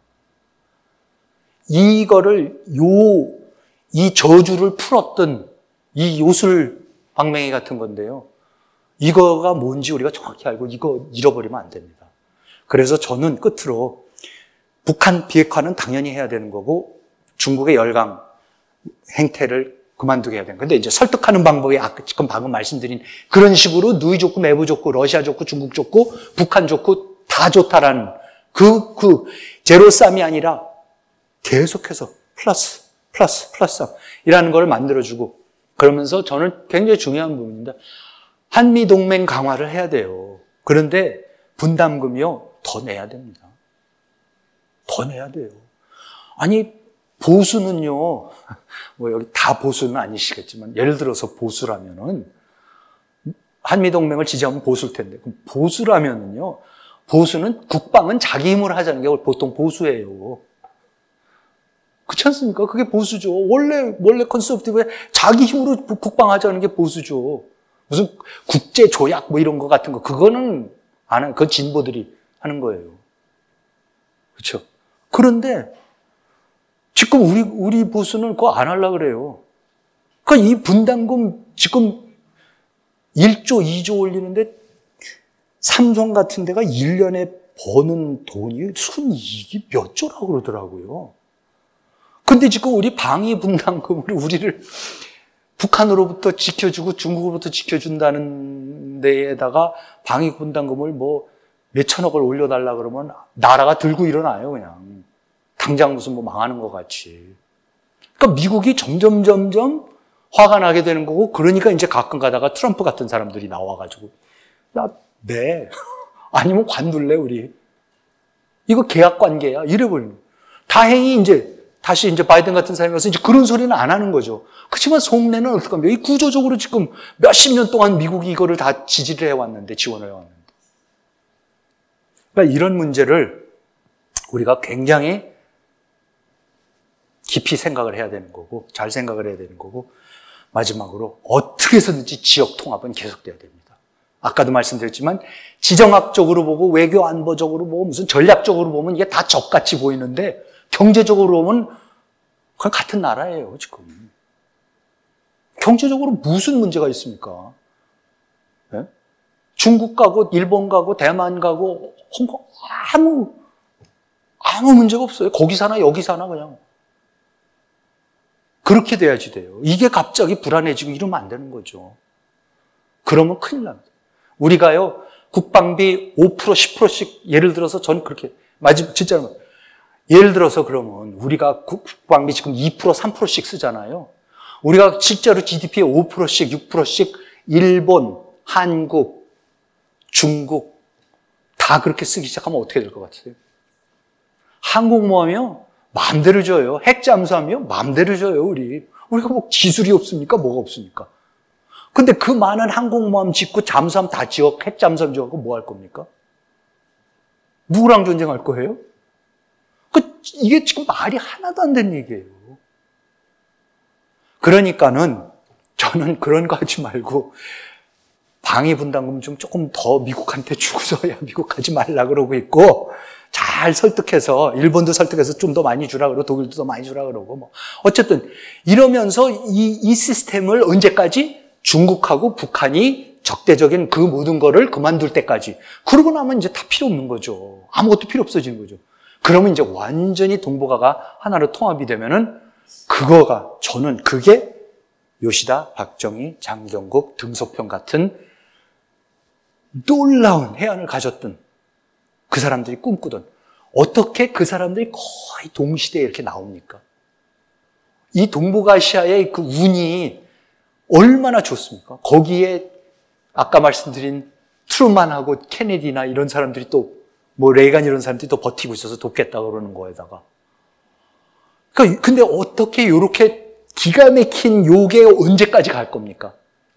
이 저주를 풀었던 이 요술 방맹이 같은 건데요. 이거가 뭔지 우리가 정확히 알고 이거 잃어버리면 안 됩니다. 그래서 저는 끝으로 북한 비핵화는 당연히 해야 되는 거고 중국의 열강 행태를 그만두게 해야 되는 건데 이제 설득하는 방법이 지금 방금 말씀드린 그런 식으로 누이 좋고 매부 좋고 러시아 좋고 중국 좋고 북한 좋고 다 좋다라는 그 제로쌈이 아니라 계속해서 플러스 이라는 걸 만들어주고 그러면서 저는 굉장히 중요한 부분입니다. 한미동맹 강화를 해야 돼요. 그런데 분담금이요 더 내야 됩니다. 더 내야 돼요. 아니 보수는요 여기 다 보수는 아니시겠지만 예를 들어서 보수라면은 한미동맹을 지지하면 보수일 텐데 그럼 보수라면은요 보수는 국방은 자기 힘으로 하자는 게 보통 보수예요. 그렇지 않습니까? 그게 보수죠. 원래 컨서버티브에 자기 힘으로 국방하자는 게 보수죠. 무슨 국제 조약 이런 거 같은 거 그거는 안 해요. 그건 진보들이 하는 거예요. 그렇죠? 그런데 지금 우리 보수는 그거 안 하려고 그래요. 그러니까 이 분담금 지금 1조, 2조 올리는데 삼성 같은 데가 1년에 버는 돈이 순이익이 몇 조라고 그러더라고요. 근데 지금 우리 방위 분담금으로 우리를 북한으로부터 지켜주고 중국으로부터 지켜준다는 데에다가 방위분담금을 뭐 몇천억을 올려달라 그러면 나라가 들고 일어나요, 그냥. 당장 무슨 뭐 망하는 것 같이. 그러니까 미국이 점점 화가 나게 되는 거고, 그러니까 이제 가끔 가다가 트럼프 같은 사람들이 나와가지고, 네. 아니면 관둘래, 우리. 이거 계약 관계야. 이래버리는 거예요. 다행히 다시 바이든 같은 사람이 와서 그런 소리는 안 하는 거죠. 그렇지만 속내는 어떻게 합니까? 이 구조적으로 지금 몇십 년 동안 미국이 이거를 다 지지를 해왔는데, 지원을 해왔는데. 그러니까 이런 문제를 우리가 굉장히 깊이 생각을 해야 되는 거고, 잘 생각을 해야 되는 거고, 마지막으로 어떻게 해서든지 지역 통합은 계속돼야 됩니다. 아까도 말씀드렸지만 지정학적으로 보고 외교 안보적으로 보고 무슨 전략적으로 보면 이게 다 적같이 보이는데 경제적으로 보면 그냥 같은 나라예요, 지금. 경제적으로 무슨 문제가 있습니까? 네? 중국 가고 일본 가고 대만 가고 홍콩 아무 문제가 없어요. 거기 사나 여기 사나 그냥. 그렇게 돼야지 돼요. 이게 갑자기 불안해지고 이러면 안 되는 거죠. 그러면 큰일 납니다. 우리가요, 국방비 5%, 10%씩 예를 들어서 전 그렇게, 진짜로. 예를 들어서 그러면 우리가 국방비 지금 2%, 3%씩 쓰잖아요. 우리가 실제로 GDP의 5%씩, 6%씩 일본, 한국, 중국 다 그렇게 쓰기 시작하면 어떻게 될 것 같아요? 항공모함이요? 마음대로 줘요. 핵잠수함이요? 마음대로 줘요, 우리가 뭐 기술이 없습니까? 뭐가 없습니까? 근데 그 많은 항공모함 짓고 잠수함 다 지어, 핵잠수함 지어갖고 뭐 할 겁니까? 누구랑 전쟁할 거예요? 이게 지금 말이 하나도 안 되는 얘기예요. 그러니까는 저는 그런 거 하지 말고 방위분담금 좀 조금 더 미국한테 주고서 야, 미국 하지 말라 그러고 있고 잘 설득해서 일본도 설득해서 좀 더 많이 주라 그러고 독일도 더 많이 주라 그러고 뭐 어쨌든 이러면서 이 시스템을 언제까지 중국하고 북한이 적대적인 그 모든 거를 그만둘 때까지 그러고 나면 이제 다 필요 없는 거죠. 아무것도 필요 없어지는 거죠. 그러면 이제 완전히 동북아가 하나로 통합이 되면은 저는 그게 요시다, 박정희, 장경국, 등소평 같은 놀라운 해안을 가졌던 그 사람들이 꿈꾸던 어떻게 그 사람들이 거의 동시대에 이렇게 나옵니까? 이 동북아시아의 그 운이 얼마나 좋습니까? 거기에 아까 말씀드린 트루만하고 케네디나 이런 사람들이 또 뭐 레이간 이런 사람들이 또 버티고 있어서 돕겠다 그러는 거에다가 그러니까 근데 어떻게 이렇게 기가 막힌 요게 언제까지 갈 겁니까?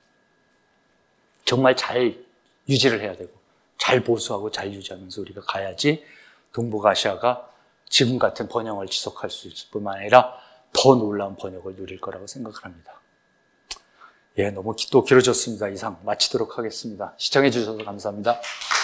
정말 잘 유지를 해야 되고 잘 보수하고 잘 유지하면서 우리가 가야지 동북아시아가 지금 같은 번영을 지속할 수 있을 뿐만 아니라 더 놀라운 번영을 누릴 거라고 생각을 합니다. 예, 너무 또 길어졌습니다. 이상 마치도록 하겠습니다. 시청해 주셔서 감사합니다.